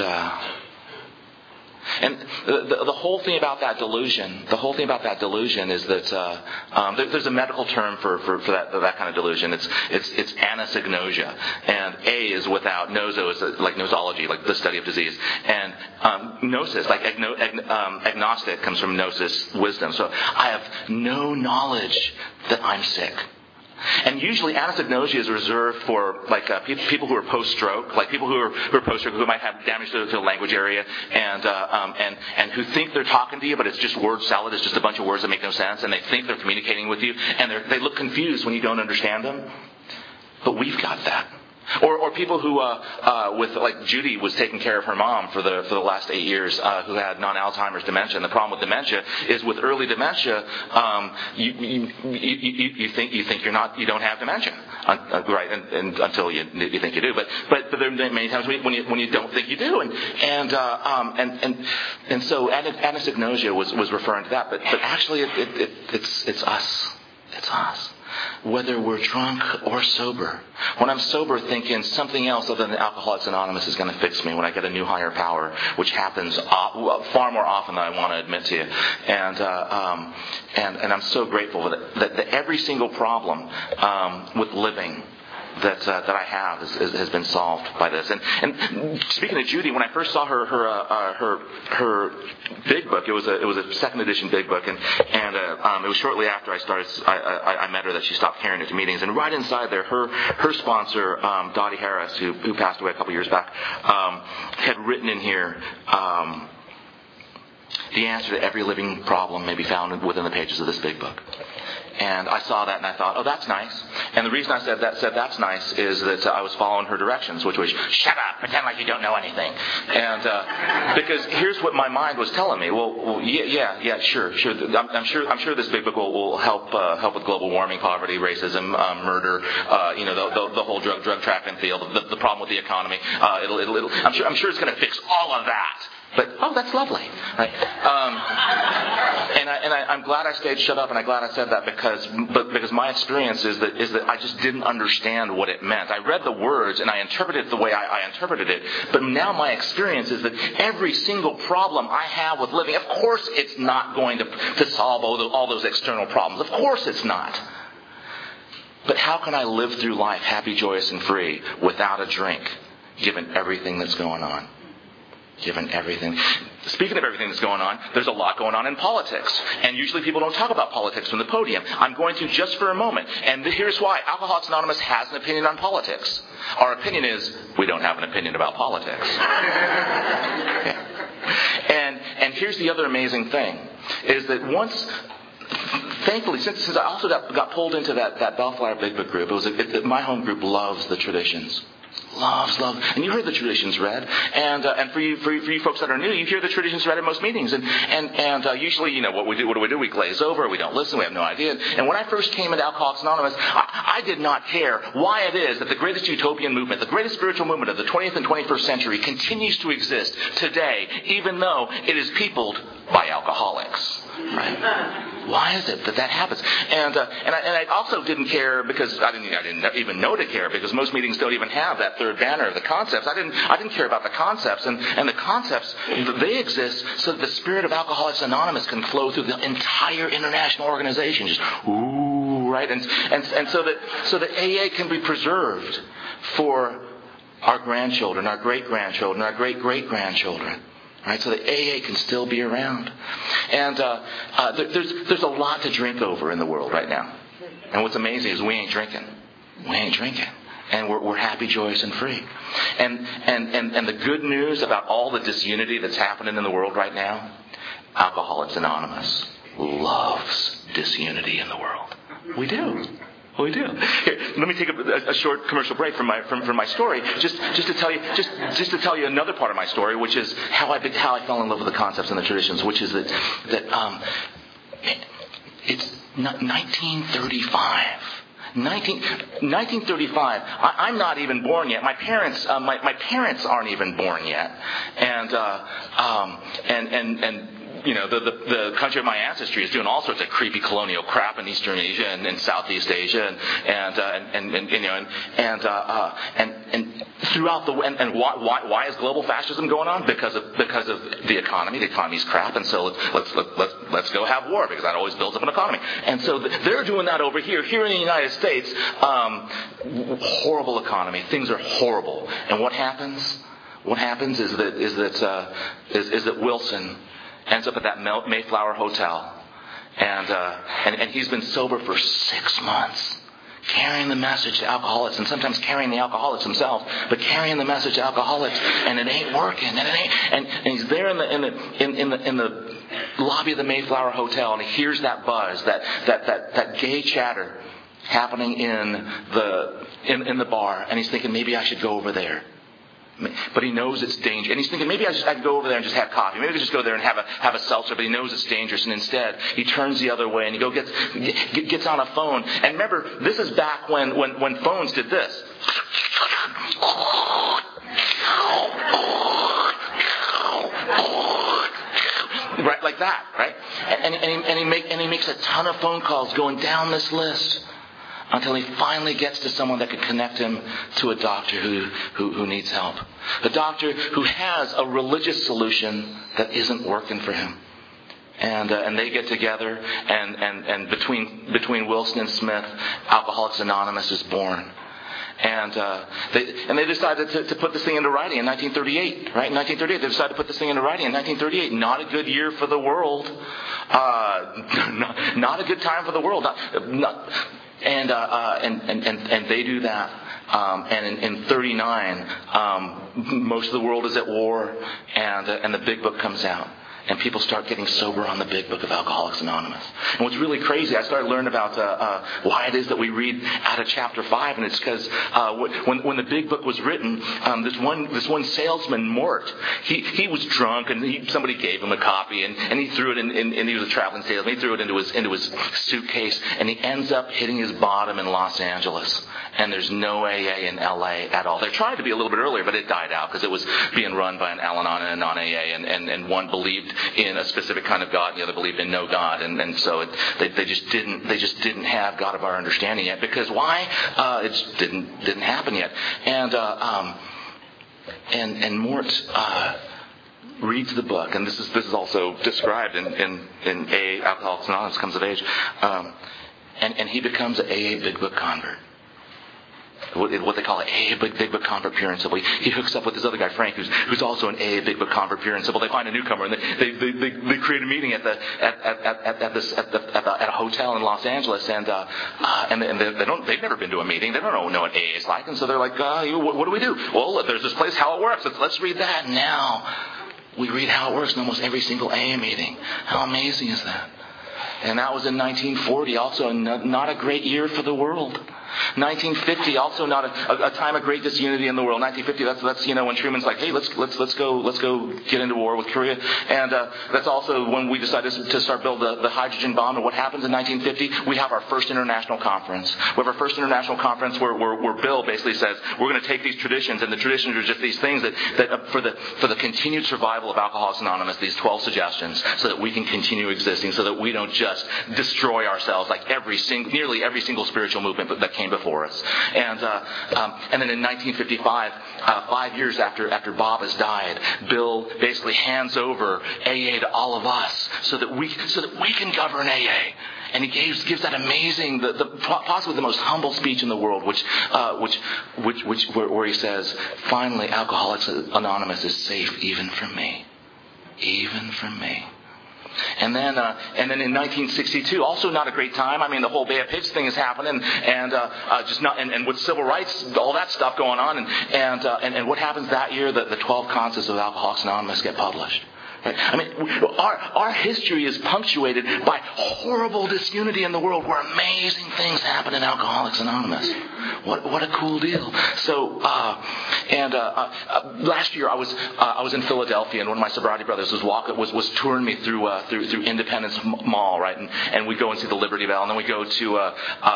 the whole thing about that delusion, is that there's a medical term for that kind of delusion. It's anosognosia, and A is without, noso is like nosology, like the study of disease, and gnosis, like agnostic, comes from gnosis, wisdom. So I have no knowledge that I'm sick. And usually anosognosia is reserved for like people who are post-stroke, like people who are post-stroke who might have damage to the language area, and who think they're talking to you, but it's just word salad. It's just a bunch of words that make no sense, and they think they're communicating with you, and they look confused when you don't understand them. But we've got that. Or people who, with like Judy was taking care of her mom for the last 8 years, who had non-Alzheimer's dementia. And the problem with dementia is with early dementia, you think you don't have dementia, right? And until you think you do. But there are many times when you don't think you do, and so anosognosia was referring to that. But actually it's us. It's us. Whether we're drunk or sober. When I'm sober, thinking something else other than Alcoholics Anonymous is going to fix me when I get a new higher power, which happens far more often than I want to admit to you. And I'm so grateful that every single problem with living that I have has been solved by this. And speaking of Judy, when I first saw her big book, it was a second edition big book, and it was shortly after I met her that she stopped carrying it to meetings. And right inside there, her sponsor, Dottie Harris, who passed away a couple years back, had written in here. The answer to every living problem may be found within the pages of this big book. And I saw that and I thought, oh, that's nice. And the reason I said that's nice is that I was following her directions, which was, shut up, pretend like you don't know anything. And because here's what my mind was telling me. Well, yeah, sure. I'm sure this big book will help with global warming, poverty, racism, murder, the whole drug trafficking field, the problem with the economy. I'm sure it's going to fix all of that. But that's lovely, right? And I'm glad I stayed shut up, and I'm glad I said that because my experience is that I just didn't understand what it meant. I read the words and I interpreted it the way I interpreted it. But now my experience is that every single problem I have with living, of course, it's not going to solve all those external problems. Of course, it's not. But how can I live through life happy, joyous, and free without a drink, given everything that's going on? Given everything. Speaking of everything that's going on, there's a lot going on in politics. And usually people don't talk about politics from the podium. I'm going to just for a moment. And here's why. Alcoholics Anonymous has an opinion on politics. Our opinion is, we don't have an opinion about politics. Okay. And here's the other amazing thing, is that once... Thankfully, since I also got pulled into that Bellflower Big Book group, my home group loves the traditions. Loves. And you heard the traditions read. And for you folks that are new, you hear the traditions read at most meetings. And usually, what do we do? We glaze over. We don't listen. We have no idea. And when I first came into Alcoholics Anonymous, I did not care why it is that the greatest utopian movement, the greatest spiritual movement of the 20th and 21st century continues to exist today, even though it is peopled by alcoholics. Right? Why is it that happens? And I also didn't care because I didn't even know to care, because most meetings don't even have that third banner of the concepts. I didn't care about the concepts, and the concepts, they exist so that the spirit of Alcoholics Anonymous can flow through the entire international organization. Just ooh, right, and so that AA can be preserved for our grandchildren, our great-grandchildren, our great-great-grandchildren. Right, so that AA can still be around. And there's a lot to drink over in the world right now. And what's amazing is we ain't drinking. We ain't drinking. And we're happy, joyous, and free. And the good news about all the disunity that's happening in the world right now, Alcoholics Anonymous loves disunity in the world. We do. We do. Here, let me take a short commercial break from my story, just to tell you another part of my story, which is how I fell in love with the concepts and the traditions, which is that it's 1935. 1935. I'm not even born yet. My parents aren't even born yet, and you know, the country of my ancestry is doing all sorts of creepy colonial crap in Eastern Asia and Southeast Asia and throughout the and why is global fascism going on? Because of the economy. The economy's crap, and so let's go have war because that always builds up an economy. And so they're doing that over here. Here in the United States, horrible economy. Things are horrible. And what happens? What happens is that Wilson ends up at that Mayflower Hotel, and he's been sober for 6 months, carrying the message to alcoholics, and sometimes carrying the alcoholics themselves, but carrying the message to alcoholics, and it ain't working, and he's there in the lobby of the Mayflower Hotel, and he hears that buzz, that gay chatter happening in the bar, and he's thinking, maybe I should go over there. But he knows it's dangerous. And he's thinking, maybe I could go over there and just have coffee. Maybe I could just go there and have a seltzer. But he knows it's dangerous. And instead, he turns the other way and he gets on a phone. And remember, this is back when phones did this. Right, like that, right? And he makes a ton of phone calls going down this list, until he finally gets to someone that could connect him to a doctor who needs help. A doctor who has a religious solution that isn't working for him. And they get together, and between Wilson and Smith, Alcoholics Anonymous is born. And they decided to put this thing into writing in 1938. Right, in 1938, they decided to put this thing into writing. In 1938, not a good year for the world. Not a good time for the world. And they do that. And in 39, most of the world is at war, and the Big Book comes out. And people start getting sober on the Big Book of Alcoholics Anonymous. And what's really crazy, I started learning about why it is that we read out of chapter 5, and it's because when the Big Book was written, this one salesman, Mort, he was drunk, and somebody gave him a copy, and he threw it in, and he was a traveling salesman. He threw it into his suitcase, and he ends up hitting his bottom in Los Angeles. And there's no AA in LA at all. They tried to be a little bit earlier, but it died out because it was being run by an Al-Anon and a non-AA, and one believed in a specific kind of God, and the other believed in no God, and so they just didn't have God of our understanding yet. Because why? It just didn't happen yet. And Mort reads the book, and this is also described in AA, Alcoholics Anonymous Comes of Age, and he becomes an AA Big Book convert. What they call an AA Big Book convert, pure and simple. He hooks up with this other guy, Frank, who's also an AA Big Book convert, pure and simple. They find a newcomer, and they create a meeting at a hotel in Los Angeles, and they've never been to a meeting. They don't know what AA is like, and so they're like, what do we do? Well, there's this place, How It Works. Let's read that. And now we read How It Works in almost every single AA meeting. How amazing is that? And that was in 1940, also not a great year for the world. 1950, also not a time of great disunity in the world. 1950, that's when Truman's like, hey, let's go get into war with Korea, and that's also when we decided to start build the hydrogen bomb. And what happens in 1950? We have our first international conference. We have our first international conference where Bill basically says we're going to take these traditions, and the traditions are just these things that for the continued survival of Alcoholics Anonymous, these 12 suggestions, so that we can continue existing, so that we don't just destroy ourselves like nearly every single spiritual movement that came came before us. And then in 1955, 5 years after Bob has died, Bill basically hands over AA to all of us so that we can govern AA. And he gives that amazing, possibly the most humble speech in the world, where he says, "Finally, Alcoholics Anonymous is safe even from me, even from me." And then in 1962, also not a great time. I mean, the whole Bay of Pigs thing is happening, and with civil rights, all that stuff going on, and what happens that year? The 12 Concepts of Alcoholics Anonymous get published. Right? I mean, our history is punctuated by horrible disunity in the world, where amazing things happen in Alcoholics Anonymous. What a cool deal! So, last year I was in Philadelphia, and one of my sobriety brothers was touring me through Independence Mall, right? And we go and see the Liberty Bell, and then we go to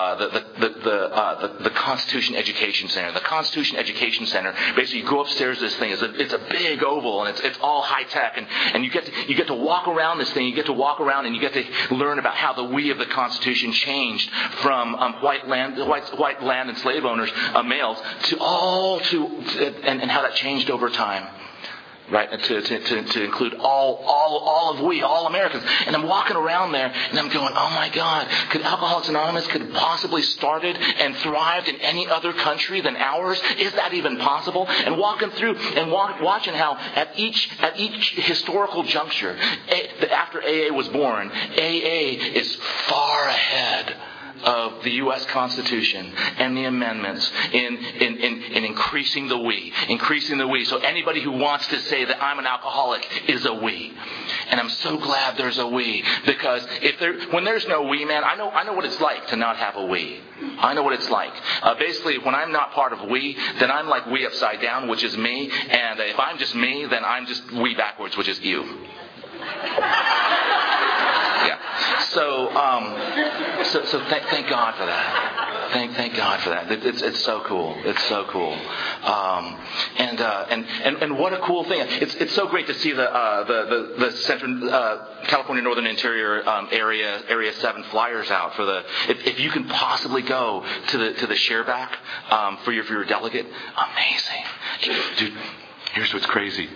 the Constitution Education Center. The Constitution Education Center, basically, you go upstairs to this thing. It's a big oval, and it's all high tech, and you get to walk around this thing. You get to walk around, and you get to learn about how the we of the Constitution changed from white land and slave owners, males, and how that changed over time. Right, to include all of we, all Americans. And I'm walking around there, and I'm going, oh my God, could Alcoholics Anonymous could possibly started and thrived in any other country than ours? Is that even possible? And walking through and watching how at each historical juncture, after AA was born, AA is far ahead of the U.S. Constitution and the amendments in increasing the we. So anybody who wants to say that I'm an alcoholic is a we. And I'm so glad there's a we, because when there's no we, man, I know what it's like to not have a we. I know what it's like. Basically, when I'm not part of we, then I'm like we upside down, which is me. And if I'm just me, then I'm just we backwards, which is you. Yeah. So thank God for that. Thank God for that. It's so cool. It's so cool. And what a cool thing. It's so great to see the Central California Northern Interior Area 7 flyers out for the. If you can possibly go to the shareback for your delegate, amazing, dude. Here's what's crazy.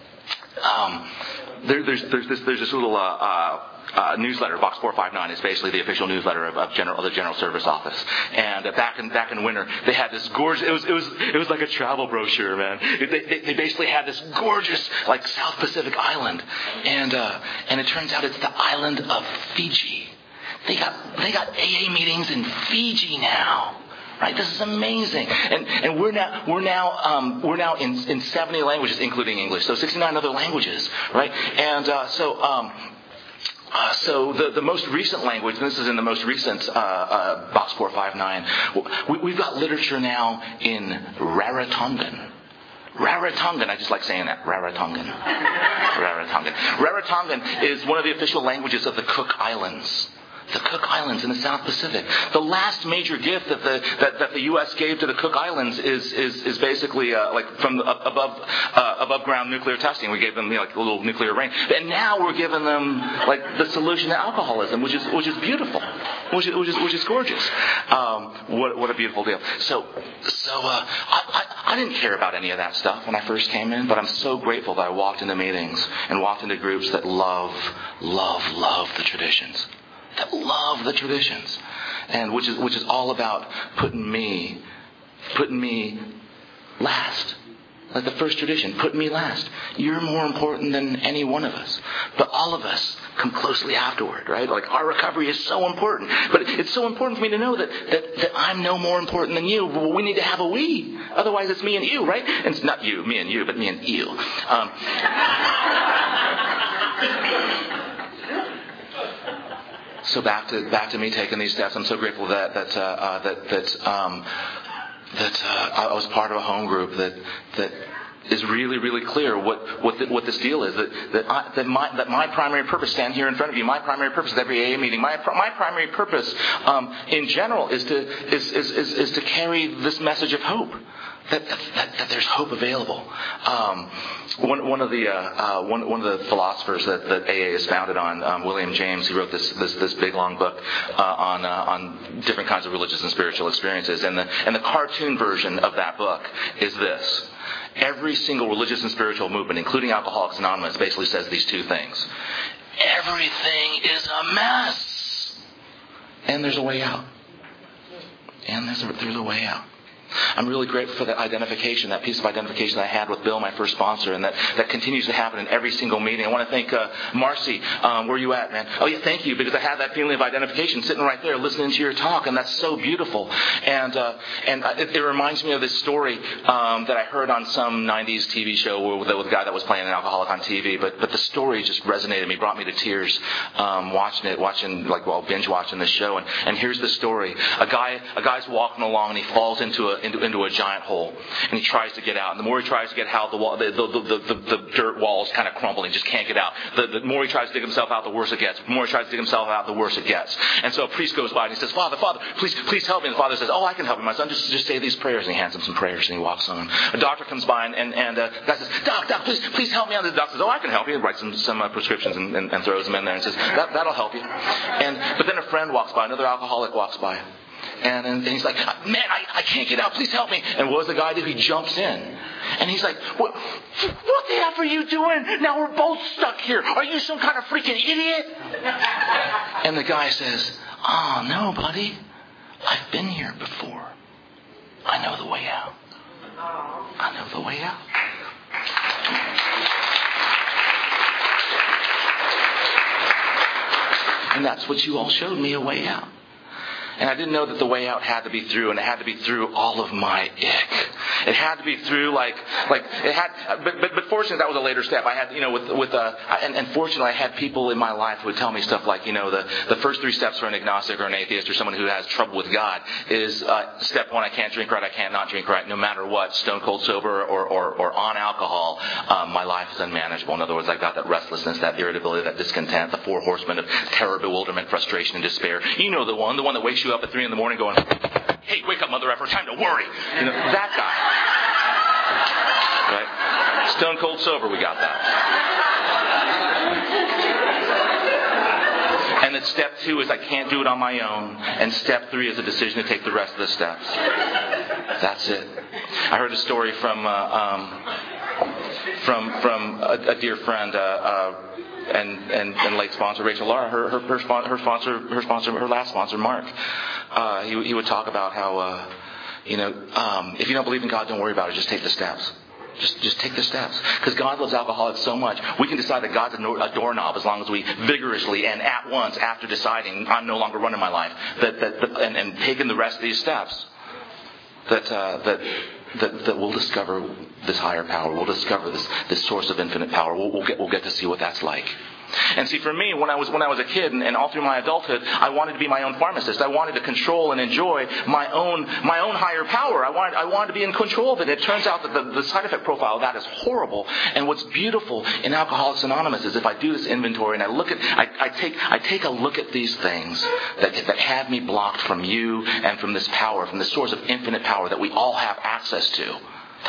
There's this little newsletter. Box 459 is basically the official newsletter of the General Service Office. And back in winter, they had this gorgeous. It was like a travel brochure, man. They basically had this gorgeous, like, South Pacific island, and it turns out it's the island of Fiji. They got AA meetings in Fiji now. Right, this is amazing, and we're now in 70 languages, including English, so 69 other languages, right? And so the most recent language, and this is in the most recent Box 459, we've got literature now in Rarotongan. Rarotongan, I just like saying that. Rarotongan. Rarotongan is one of the official languages of the Cook Islands. The Cook Islands in the South Pacific. The last major gift that the U.S. gave to the Cook Islands is basically like from above ground nuclear testing. We gave them like a little nuclear rain, and now we're giving them like the solution to alcoholism, which is beautiful, which is gorgeous. What a beautiful deal. So I didn't care about any of that stuff when I first came in, but I'm so grateful that I walked into meetings and walked into groups that love the traditions. That love the traditions, and which is all about putting me last. Like the first tradition, put me last. You're more important than any one of us, but all of us come closely afterward, right? Like our recovery is so important, but it's so important for me to know that I'm no more important than you. Well, we need to have a we, otherwise it's me and you, right? And it's not you, me and you, but me and you. So back to me taking these steps. I'm so grateful that I was part of a home group that is really, really clear what this deal is. That my primary purpose, stand here in front of you. My primary purpose at every AA meeting. My primary purpose in general is to carry this message of hope. that there's hope available. One of the philosophers that AA is founded on, William James, he wrote this big long book on different kinds of religious and spiritual experiences, and the cartoon version of that book is this. Every single religious and spiritual movement, including Alcoholics Anonymous, basically says these two things. Everything is a mess. And there's a way out. And there's a way out. I'm really grateful for that identification, that piece of identification that I had with Bill, my first sponsor, and that continues to happen in every single meeting. I want to thank Marcy. Where are you at, man? Oh, yeah, thank you, because I have that feeling of identification sitting right there listening to your talk, and that's so beautiful. And it reminds me of this story that I heard on some 90s TV show with a guy that was playing an alcoholic on TV, but the story just resonated with me, brought me to tears binge watching this show. And here's the story. A guy's walking along, and he falls into a giant hole, and he tries to get out. And the more he tries to get out, the dirt wall's kind of crumbling, just can't get out. The more he tries to dig himself out, the worse it gets. The more he tries to dig himself out, the worse it gets. And so a priest goes by and he says, Father, please help me. And the father says, oh, I can help you, my son. Just say these prayers. And he hands him some prayers, and he walks on. A doctor comes by, and the guy says, Doc, please help me out. And the doctor says, oh, I can help you. And writes some prescriptions and throws them in there and says, that'll help you. But then a friend walks by, another alcoholic walks by. And he's like, man, I can't get out. Please help me. And what does the guy do? He jumps in. And he's like, what the F are you doing? Now we're both stuck here. Are you some kind of freaking idiot? And the guy says, oh, no, buddy. I've been here before. I know the way out. I know the way out. And that's what you all showed me, a way out. And I didn't know that the way out had to be through, and it had to be through all of my ick. It had to be through but fortunately that was a later step. I had, and fortunately I had people in my life who would tell me stuff like, the first 3 steps for an agnostic or an atheist or someone who has trouble with God is, step 1, I can't drink right, I can't not drink right, no matter what, stone cold sober or on alcohol, my life is unmanageable. In other words, I've got that restlessness, that irritability, that discontent, the 4 horsemen of terror, bewilderment, frustration, and despair. You know the one that wakes you up at 3 a.m. going, hey, wake up, mother effer, time to worry. That guy. Right? Stone cold sober, we got that. And then step 2 is I can't do it on my own. And step 3 is a decision to take the rest of the steps. That's it. I heard a story from a dear friend, and late sponsor Rachel Lara, her last sponsor Mark. He would talk about how if you don't believe in God, don't worry about it. Just take the steps. Just take the steps. Because God loves alcoholics so much, we can decide that God's a doorknob as long as we vigorously and at once, after deciding I'm no longer running my life, and taking the rest of these steps, that we'll discover this higher power. We'll discover this source of infinite power. We'll get to see what that's like. And see, for me, when I was a kid and all through my adulthood, I wanted to be my own pharmacist. I wanted to control and enjoy my own higher power. I wanted to be in control of it. It turns out that the side effect profile of that is horrible. And what's beautiful in Alcoholics Anonymous is if I do this inventory and I take a look at these things that have me blocked from you and from this power, from this source of infinite power that we all have access to,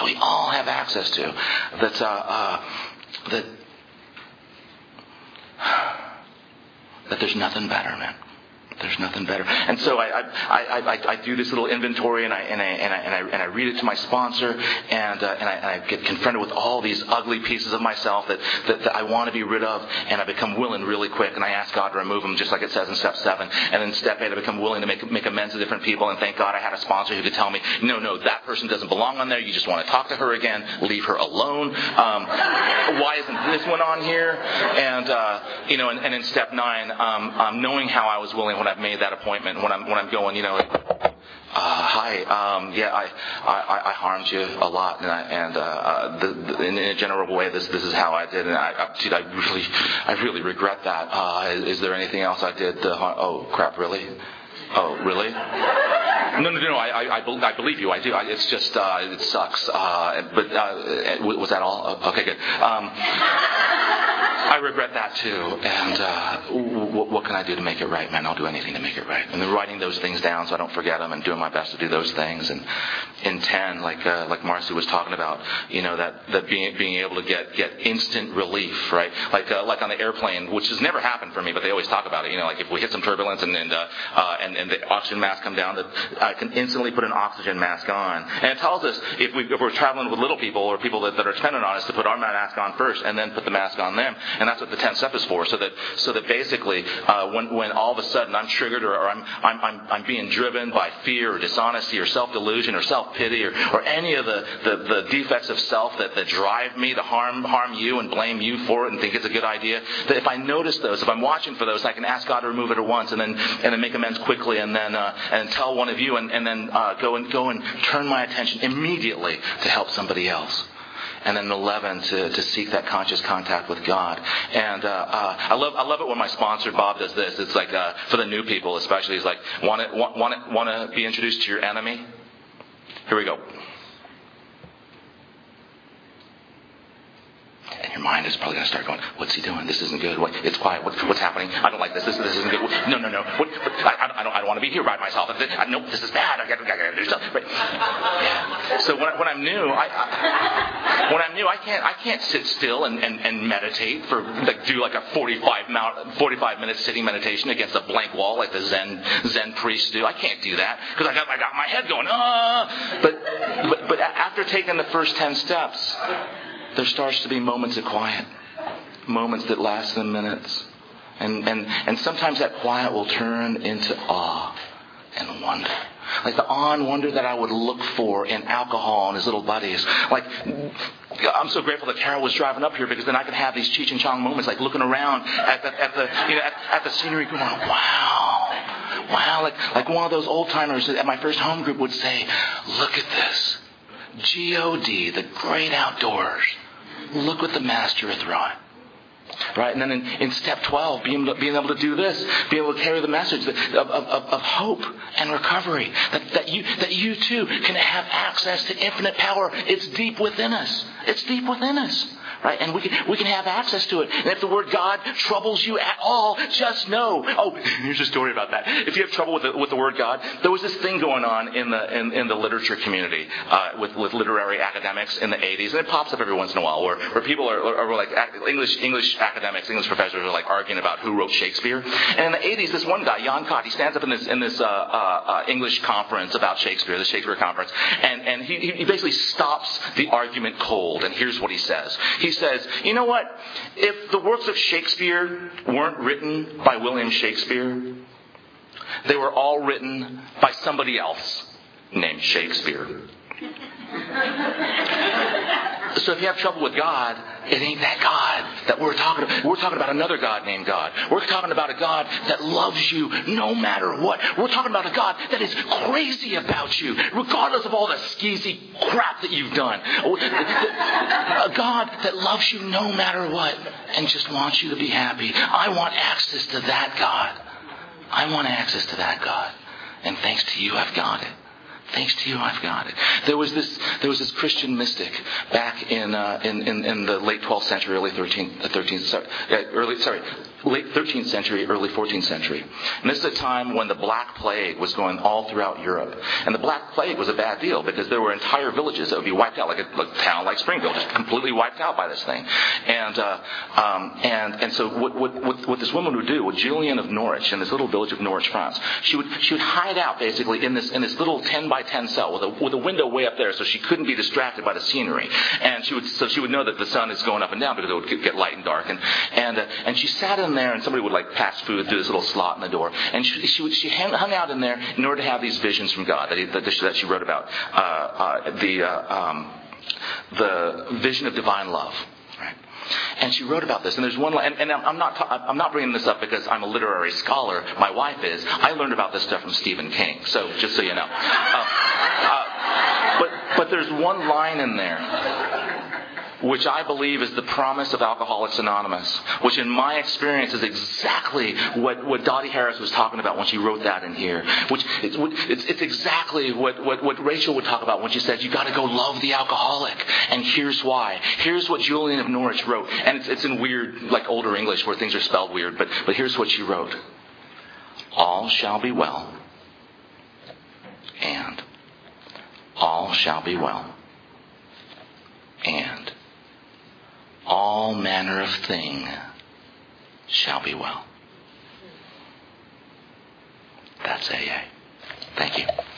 that there's nothing better, man. There's nothing better. And so I do this little inventory and I read it to my sponsor and I get confronted with all these ugly pieces of myself that I want to be rid of, and I become willing really quick, and I ask God to remove them, just like it says in step 7. And then step 8, I become willing to make amends to different people, and thank God I had a sponsor who could tell me, no, that person doesn't belong on there. You just want to talk to her again. Leave her alone. Why isn't this one on here? And in step 9, knowing how I was willing when I've made that appointment, when I'm going, hi, I harmed you a lot, and in a general way, this is how I did, and I really regret that. Is there anything else I did to harm? Oh crap, really? Oh, really? No. I believe you. I do. It's just it sucks. But was that all? Okay, good. I regret that too. And what can I do to make it right? Man, I'll do anything to make it right. And then writing those things down so I don't forget them, and doing my best to do those things. And in 10, like Marcy was talking about, that being able to get instant relief, right? Like on the airplane, which has never happened for me, but they always talk about it. Like if we hit some turbulence and the oxygen mask come down, that I can instantly put an oxygen mask on. And it tells us if we're traveling with little people or people that are dependent on us, to put our mask on first and then put the mask on them. And that's what the 10th step is for. So that basically when all of a sudden I'm triggered or I'm being driven by fear or dishonesty or self-delusion or self-pity or any of the defects of self that drive me to harm you and blame you for it and think it's a good idea, that if I notice those, if I'm watching for those, I can ask God to remove it at once and then make amends quickly and then tell one of you and then go and turn my attention immediately to help somebody else. And then 11, to seek that conscious contact with God. And I love it when my sponsor Bob does this. It's like for the new people especially. He's like, want to be introduced to your enemy? Here we go. And your mind is probably going to start going, what's he doing? This isn't good. It's quiet. What's happening? I don't like this. This isn't good. No. I don't want to be here by myself. No, this is bad. I got to do something. But, yeah. So when I'm new, I can't sit still and meditate for do like a 45 minute sitting meditation against a blank wall like the Zen priests do. I can't do that because I got my head going. But after taking the first 10 steps, there starts to be moments of quiet, moments that last them minutes. And sometimes that quiet will turn into awe and wonder. Like the awe and wonder that I would look for in alcohol and his little buddies. Like, I'm so grateful that Carol was driving up here because then I could have these Cheech and Chong moments, like looking around at the scenery going, wow. Like one of those old timers at my first home group would say, look at this. G-O-D, the great outdoors. Look what the master hath wrought. Right? And then in step 12, being able to do this, being able to carry the message of hope and recovery. That you too can have access to infinite power. It's deep within us. It's deep within us. Right? And we can have access to it. And if the word God troubles you at all, just know. Oh, here's a story about that. If you have trouble with the word God, there was this thing going on in the literature community with literary academics in the 80s, and it pops up every once in a while where people are like English academics, English professors are like arguing about who wrote Shakespeare. And in the 80s, this one guy, Jan Kott, he stands up in this English conference about Shakespeare, the Shakespeare conference, and he basically stops the argument cold. And here's what he says. He says, you know what? If the works of Shakespeare weren't written by William Shakespeare, they were all written by somebody else named Shakespeare. So if you have trouble with God, it ain't that God that we're talking about. We're talking about another God named God. We're talking about a God that loves you no matter what. We're talking about a God that is crazy about you, regardless of all the skeezy crap that you've done. A God that loves you no matter what and just wants you to be happy. I want access to that God. I want access to that God. And thanks to you, I've got it. Thanks to you, I've got it. There was this Christian mystic back in the late 12th century, late 13th century, early 14th century. And this is a time when the Black Plague was going all throughout Europe. And the Black Plague was a bad deal because there were entire villages that would be wiped out, like a town like Springfield, just completely wiped out by this thing. And so what this woman would do, what Julian of Norwich, in this little village of Norwich, France, she would hide out basically in this little 10 by 10 cell with a window way up there, so she couldn't be distracted by the scenery. And she would know that the sun is going up and down because it would get light and dark. And she sat in there, and somebody would like pass food through this little slot in the door. And she hung out in there in order to have these visions from God that she wrote about, the vision of divine love. Right? And she wrote about this, and there's one line, and I'm not bringing this up because I'm a literary scholar. My wife is. I learned about this stuff from Stephen King. So just so you know, but there's one line in there which I believe is the promise of Alcoholics Anonymous, which in my experience is exactly what Dottie Harris was talking about when she wrote that in here. It's exactly what Rachel would talk about when she said, you got to go love the alcoholic. And here's why. Here's what Julian of Norwich wrote. And it's in weird, like older English where things are spelled weird. But here's what she wrote. All shall be well. And all shall be well. And all manner of thing shall be well. That's AA. Thank you.